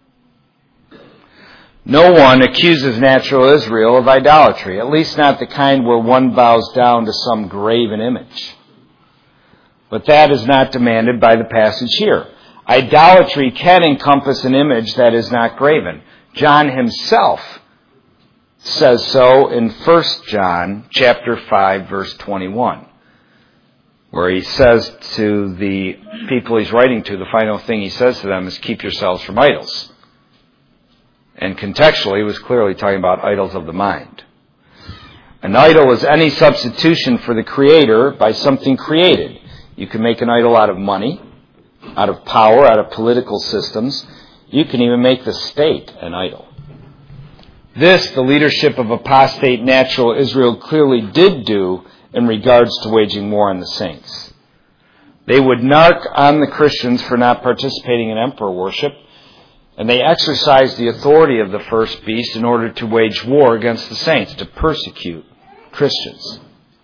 No one accuses natural Israel of idolatry, at least not the kind where one bows down to some graven image. But that is not demanded by the passage here. Idolatry can encompass an image that is not graven. John himself says so in First John chapter five, verse twenty-one, where he says to the people he's writing to, the final thing he says to them is, keep yourselves from idols. And contextually, he was clearly talking about idols of the mind. An idol is any substitution for the Creator by something created. You can make an idol out of money, out of power, out of political systems. You can even make the state an idol. This, the leadership of apostate natural Israel clearly did do in regards to waging war on the saints. They would narc on the Christians for not participating in emperor worship, and they exercised the authority of the first beast in order to wage war against the saints, to persecute Christians.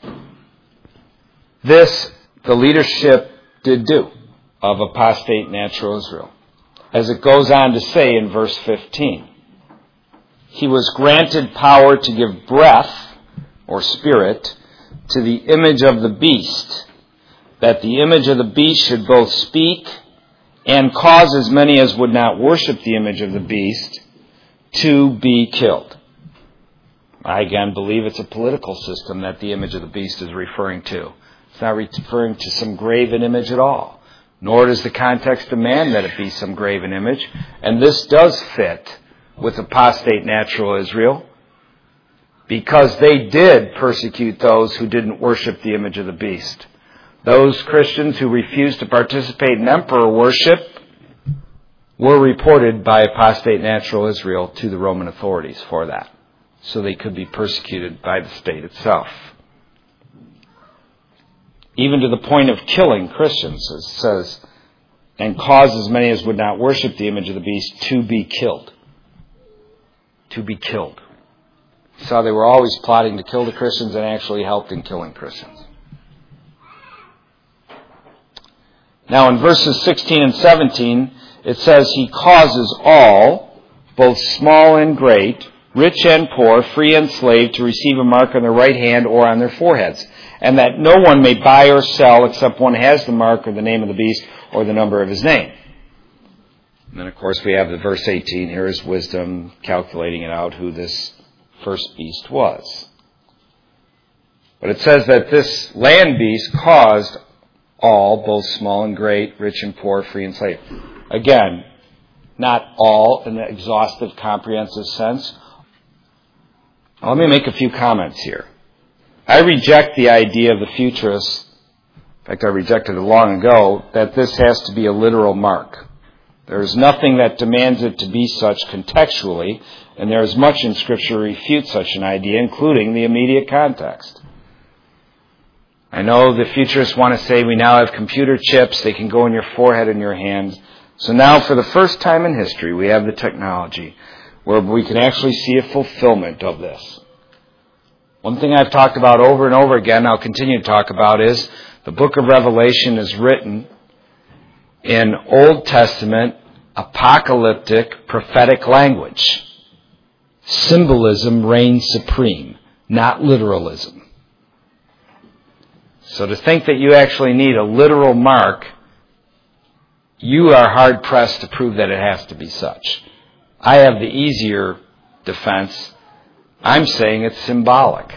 This, the leadership did do of apostate natural Israel. As it goes on to say in verse fifteen, he was granted power to give breath, or spirit, to the image of the beast, that the image of the beast should both speak and cause as many as would not worship the image of the beast to be killed. I again believe it's a political system that the image of the beast is referring to. It's not referring to some graven image at all, nor does the context demand that it be some graven image. And this does fit with apostate natural Israel, because they did persecute those who didn't worship the image of the beast. Those Christians who refused to participate in emperor worship were reported by apostate natural Israel to the Roman authorities for that, so they could be persecuted by the state itself. Even to the point of killing Christians, as it says, and cause as many as would not worship the image of the beast to be killed. To be killed. So they were always plotting to kill the Christians and actually helped in killing Christians. Now in verses sixteen and seventeen, it says, he causes all, both small and great, rich and poor, free and slave, to receive a mark on their right hand or on their foreheads, and that no one may buy or sell except one has the mark or the name of the beast or the number of his name. And then, of course, we have the verse eighteen. Here is wisdom calculating it out who this first beast was. But it says that this land beast caused all, both small and great, rich and poor, free and slave. Again, not all in the exhaustive, comprehensive sense. Let me make a few comments here. I reject the idea of the futurists, in fact I rejected it long ago, that this has to be a literal mark. There is nothing that demands it to be such contextually, and there is much in Scripture to refute such an idea, including the immediate context. I know the futurists want to say we now have computer chips, they can go in your forehead and your hands. So now for the first time in history we have the technology where we can actually see a fulfillment of this. One thing I've talked about over and over again, I'll continue to talk about, is the book of Revelation is written in Old Testament, apocalyptic, prophetic language. Symbolism reigns supreme, not literalism. So to think that you actually need a literal mark, you are hard-pressed to prove that it has to be such. I have the easier defense. I'm saying it's symbolic.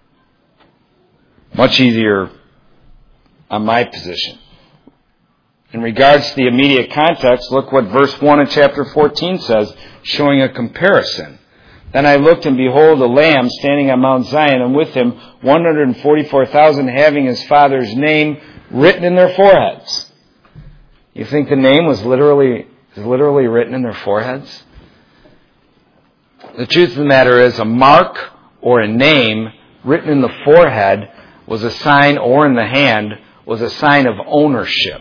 Much easier on my position. In regards to the immediate context, look what verse one in chapter fourteen says, showing a comparison. Then I looked, and behold, a Lamb standing on Mount Zion, and with him one hundred forty-four thousand having his Father's name written in their foreheads. You think the name was literally, was literally written in their foreheads? The truth of the matter is, a mark or a name written in the forehead was a sign, or in the hand, was a sign of ownership.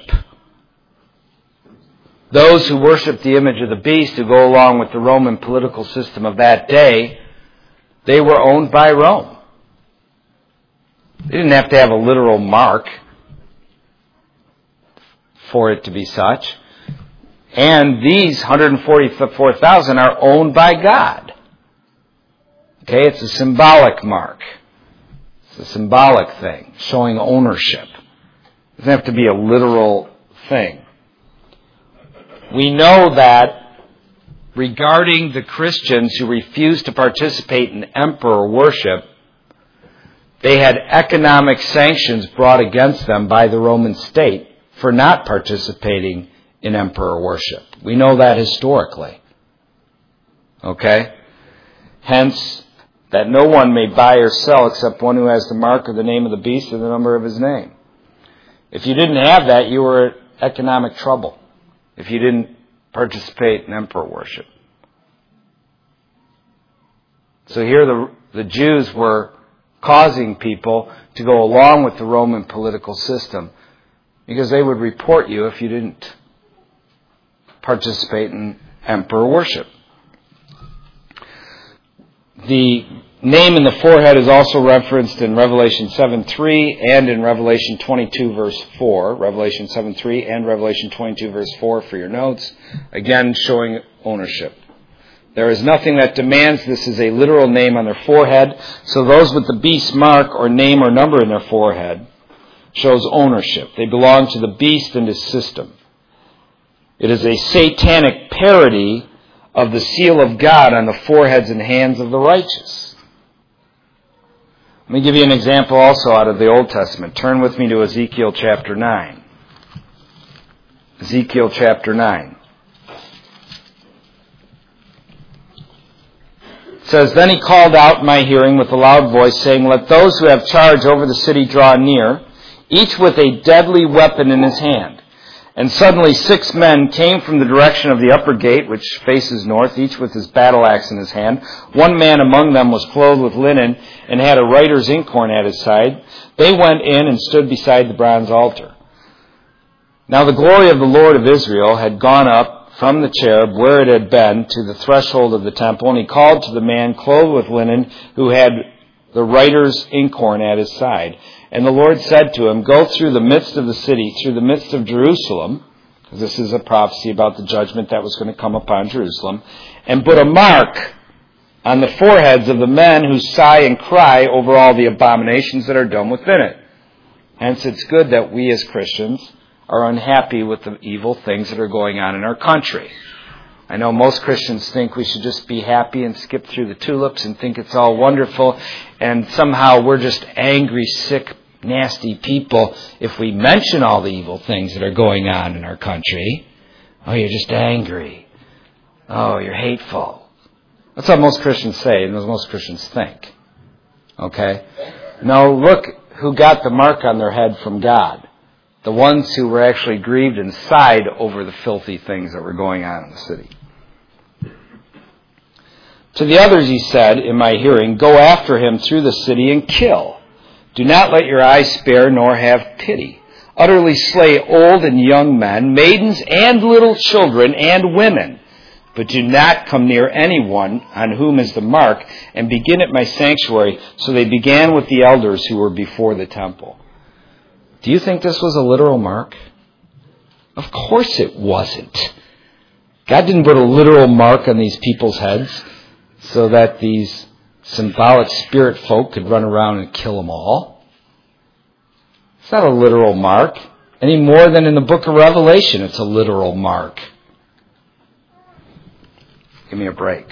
Those who worshiped the image of the beast, who go along with the Roman political system of that day, they were owned by Rome. They didn't have to have a literal mark for it to be such. And these one hundred forty-four thousand are owned by God. Okay, it's a symbolic mark. It's a symbolic thing, showing ownership. It doesn't have to be a literal thing. we know that regarding the Christians who refused to participate in emperor worship, they had economic sanctions brought against them by the Roman state for not participating in emperor worship. We know that historically. Okay? Hence, that no one may buy or sell except one who has the mark of the name of the beast and the number of his name. If you didn't have that, you were in economic trouble if you didn't participate in emperor worship. So here the, the Jews were causing people to go along with the Roman political system because they would report you if you didn't participate in emperor worship. The name in the forehead is also referenced in Revelation seven three and in Revelation twenty-two verse four. Revelation seven three and Revelation twenty-two verse four for your notes. Again, showing ownership. There is nothing that demands this is a literal name on their forehead, so those with the beast mark or name or number in their forehead shows ownership. They belong to the beast and his system. It is a satanic parody of the seal of God on the foreheads and hands of the righteous. Let me give you an example also out of the Old Testament. Turn with me to Ezekiel chapter nine. Ezekiel chapter nine. It says, "Then he called out in my hearing with a loud voice, saying, Let those who have charge over the city draw near, each with a deadly weapon in his hand. And suddenly six men came from the direction of the upper gate, which faces north, each with his battle axe in his hand. One man among them was clothed with linen and had a writer's inkhorn at his side. They went in and stood beside the bronze altar. Now the glory of the Lord of Israel had gone up from the cherub where it had been to the threshold of the temple, and he called to the man clothed with linen who had the writer's inkhorn at his side. And the Lord said to him, Go through the midst of the city, through the midst of Jerusalem," because this is a prophecy about the judgment that was going to come upon Jerusalem, "and put a mark on the foreheads of the men who sigh and cry over all the abominations that are done within it." Hence, it's good that we as Christians are unhappy with the evil things that are going on in our country. I know most Christians think we should just be happy and skip through the tulips and think it's all wonderful, and somehow we're just angry, sick, nasty people if we mention all the evil things that are going on in our country. Oh, you're just angry. Oh, you're hateful. That's what most Christians say and what most Christians think. Okay? Now look who got the mark on their head from God. The ones who were actually grieved and sighed over the filthy things that were going on in the city. To the others he said in my hearing, Go after him through the city and kill. Do not let your eyes spare nor have pity. Utterly slay old and young men, maidens and little children and women. But do not come near anyone on whom is the mark, and begin at my sanctuary. So they began with the elders who were before the temple. Do you think this was a literal mark? Of course it wasn't. God didn't put a literal mark on these people's heads so that these symbolic spirit folk could run around and kill them all. It's not a literal mark, any more than in the book of Revelation it's a literal mark. Give me a break.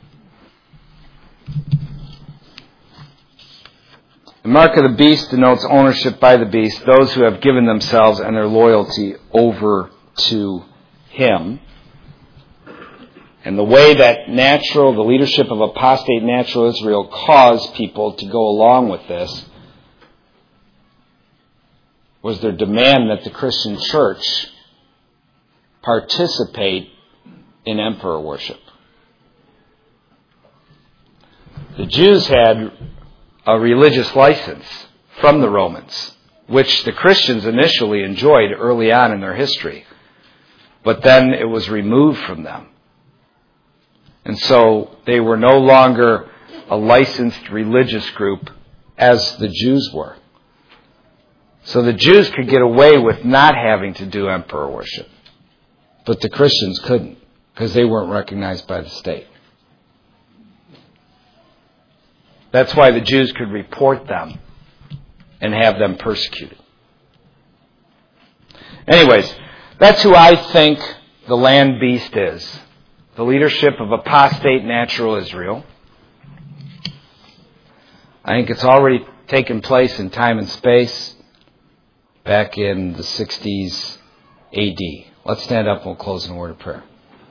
The mark of the beast denotes ownership by the beast, those who have given themselves and their loyalty over to him. And the way that natural, the leadership of apostate natural Israel caused people to go along with this was their demand that the Christian church participate in emperor worship. The Jews had a religious license from the Romans, which the Christians initially enjoyed early on in their history. But then it was removed from them. And so they were no longer a licensed religious group as the Jews were. So the Jews could get away with not having to do emperor worship. But the Christians couldn't, because they weren't recognized by the state. That's why the Jews could report them and have them persecuted. Anyways, that's who I think the land beast is. The leadership of apostate natural Israel. I think it's already taken place in time and space back in the sixties A D. Let's stand up and we'll close in a word of prayer.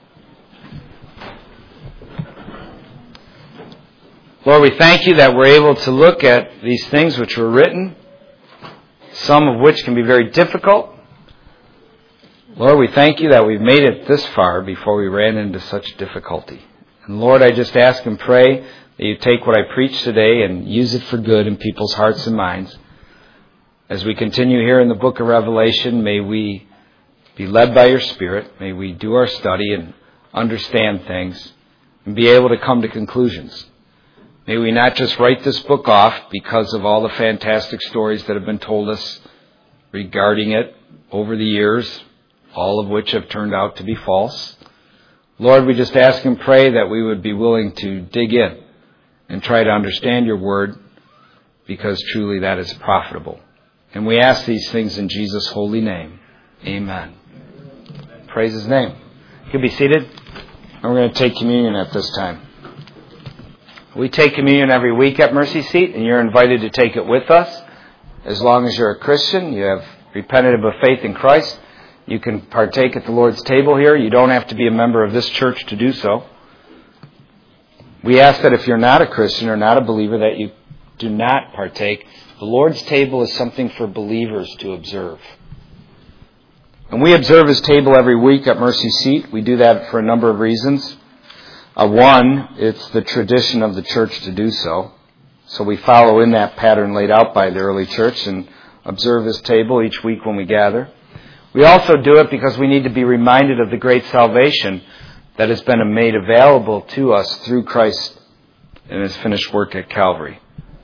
Lord, we thank you that we're able to look at these things which were written, some of which can be very difficult. Lord, we thank you that we've made it this far before we ran into such difficulty. And Lord, I just ask and pray that you take what I preach today and use it for good in people's hearts and minds. As we continue here in the book of Revelation, may we be led by your Spirit. May we do our study and understand things and be able to come to conclusions. May we not just write this book off because of all the fantastic stories that have been told us regarding it over the years, all of which have turned out to be false. Lord, we just ask and pray that we would be willing to dig in and try to understand your word, because truly that is profitable. And we ask these things in Jesus' holy name. Amen. Praise his name. You can be seated. And we're going to take communion at this time. We take communion every week at Mercy Seat, and you're invited to take it with us. As long as you're a Christian, you have repented of faith in Christ, you can partake at the Lord's table here. You don't have to be a member of this church to do so. We ask that if you're not a Christian or not a believer, that you do not partake. The Lord's table is something for believers to observe. And we observe his table every week at Mercy Seat. We do that for a number of reasons. Uh, one, it's the tradition of the church to do so. So we follow in that pattern laid out by the early church and observe his table each week when we gather. We also do it because we need to be reminded of the great salvation that has been made available to us through Christ and his finished work at Calvary.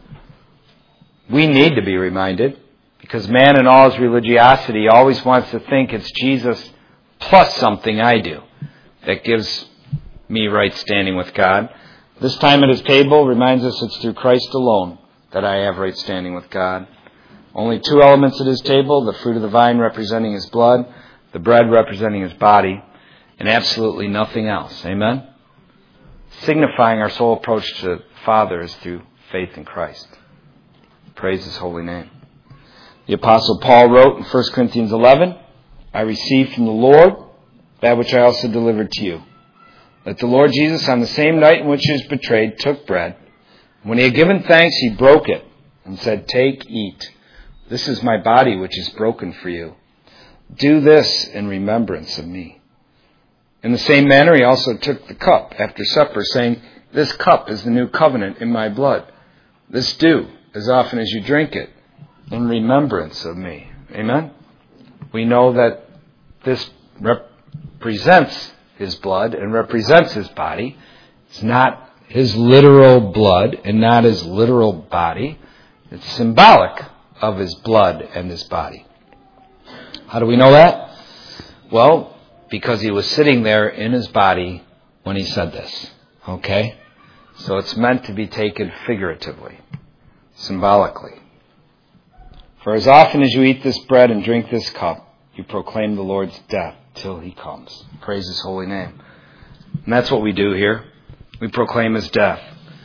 We need to be reminded because man in all his religiosity always wants to think it's Jesus plus something I do that gives me right standing with God. This time at his table reminds us it's through Christ alone that I have right standing with God. Only two elements at his table, the fruit of the vine representing his blood, the bread representing his body, and absolutely nothing else. Amen? Signifying our sole approach to the Father is through faith in Christ. Praise his holy name. The Apostle Paul wrote in First Corinthians eleven, I received from the Lord that which I also delivered to you. That the Lord Jesus, on the same night in which he was betrayed, took bread. When he had given thanks, he broke it and said, Take, eat. This is my body, which is broken for you. Do this in remembrance of me. In the same manner, he also took the cup after supper, saying, This cup is the new covenant in my blood. This do, as often as you drink it, in remembrance of me. Amen? We know that this represents his blood and represents his body. It's not his literal blood and not his literal body. It's symbolic of his blood and his body. How do we know that? Well, because he was sitting there in his body when he said this. Okay? So it's meant to be taken figuratively, symbolically. For as often as you eat this bread and drink this cup, you proclaim the Lord's death till he comes. Praise his holy name. And that's what we do here. We proclaim his death.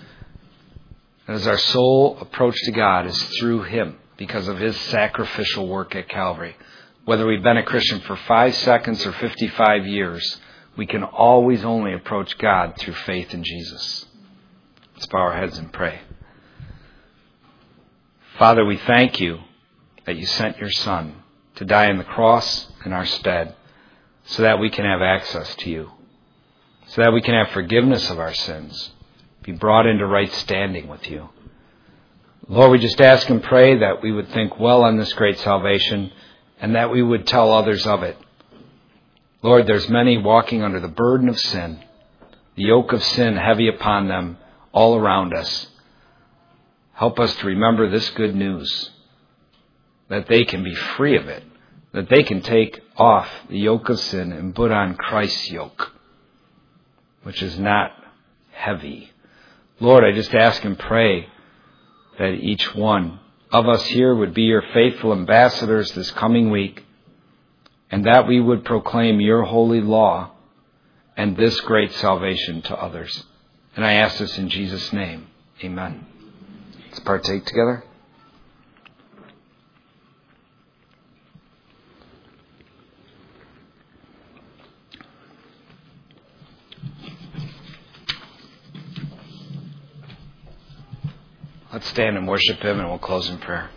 And as our sole approach to God is through him, because of his sacrificial work at Calvary. Whether we've been a Christian for five seconds or fifty-five years, we can always only approach God through faith in Jesus. Let's bow our heads and pray. Father, we thank you that you sent your Son to die on the cross in our stead so that we can have access to you, so that we can have forgiveness of our sins, be brought into right standing with you. Lord, we just ask and pray that we would think well on this great salvation and that we would tell others of it. Lord, there's many walking under the burden of sin, the yoke of sin heavy upon them all around us. Help us to remember this good news, that they can be free of it, that they can take off the yoke of sin and put on Christ's yoke, which is not heavy. Lord, I just ask and pray that each one of us here would be your faithful ambassadors this coming week and that we would proclaim your holy law and this great salvation to others. And I ask this in Jesus' name. Amen. Let's partake together. Let's stand and worship him, and we'll close in prayer.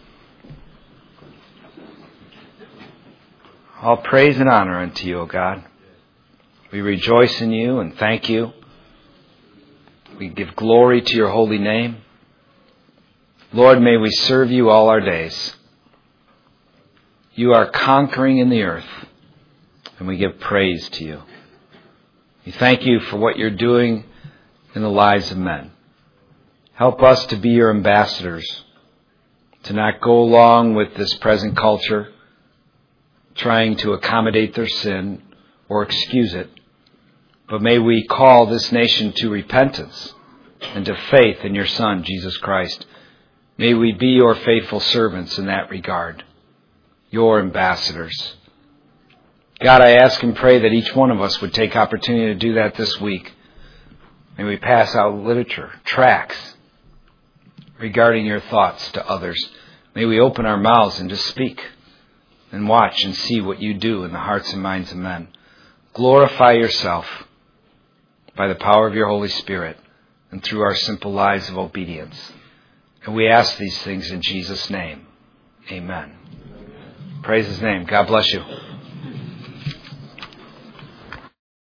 All praise and honor unto you, O God. We rejoice in you and thank you. We give glory to your holy name. Lord, may we serve you all our days. You are conquering in the earth, and we give praise to you. We thank you for what you're doing in the lives of men. Help us to be your ambassadors, to not go along with this present culture, trying to accommodate their sin or excuse it, but may we call this nation to repentance and to faith in your Son, Jesus Christ. May we be your faithful servants in that regard, your ambassadors. God, I ask and pray that each one of us would take opportunity to do that this week. May we pass out literature, tracts, regarding your thoughts to others. May we open our mouths and just speak and watch and see what you do in the hearts and minds of men. Glorify yourself by the power of your Holy Spirit and through our simple lives of obedience. And we ask these things in Jesus' name. Amen. Praise his name. God bless you.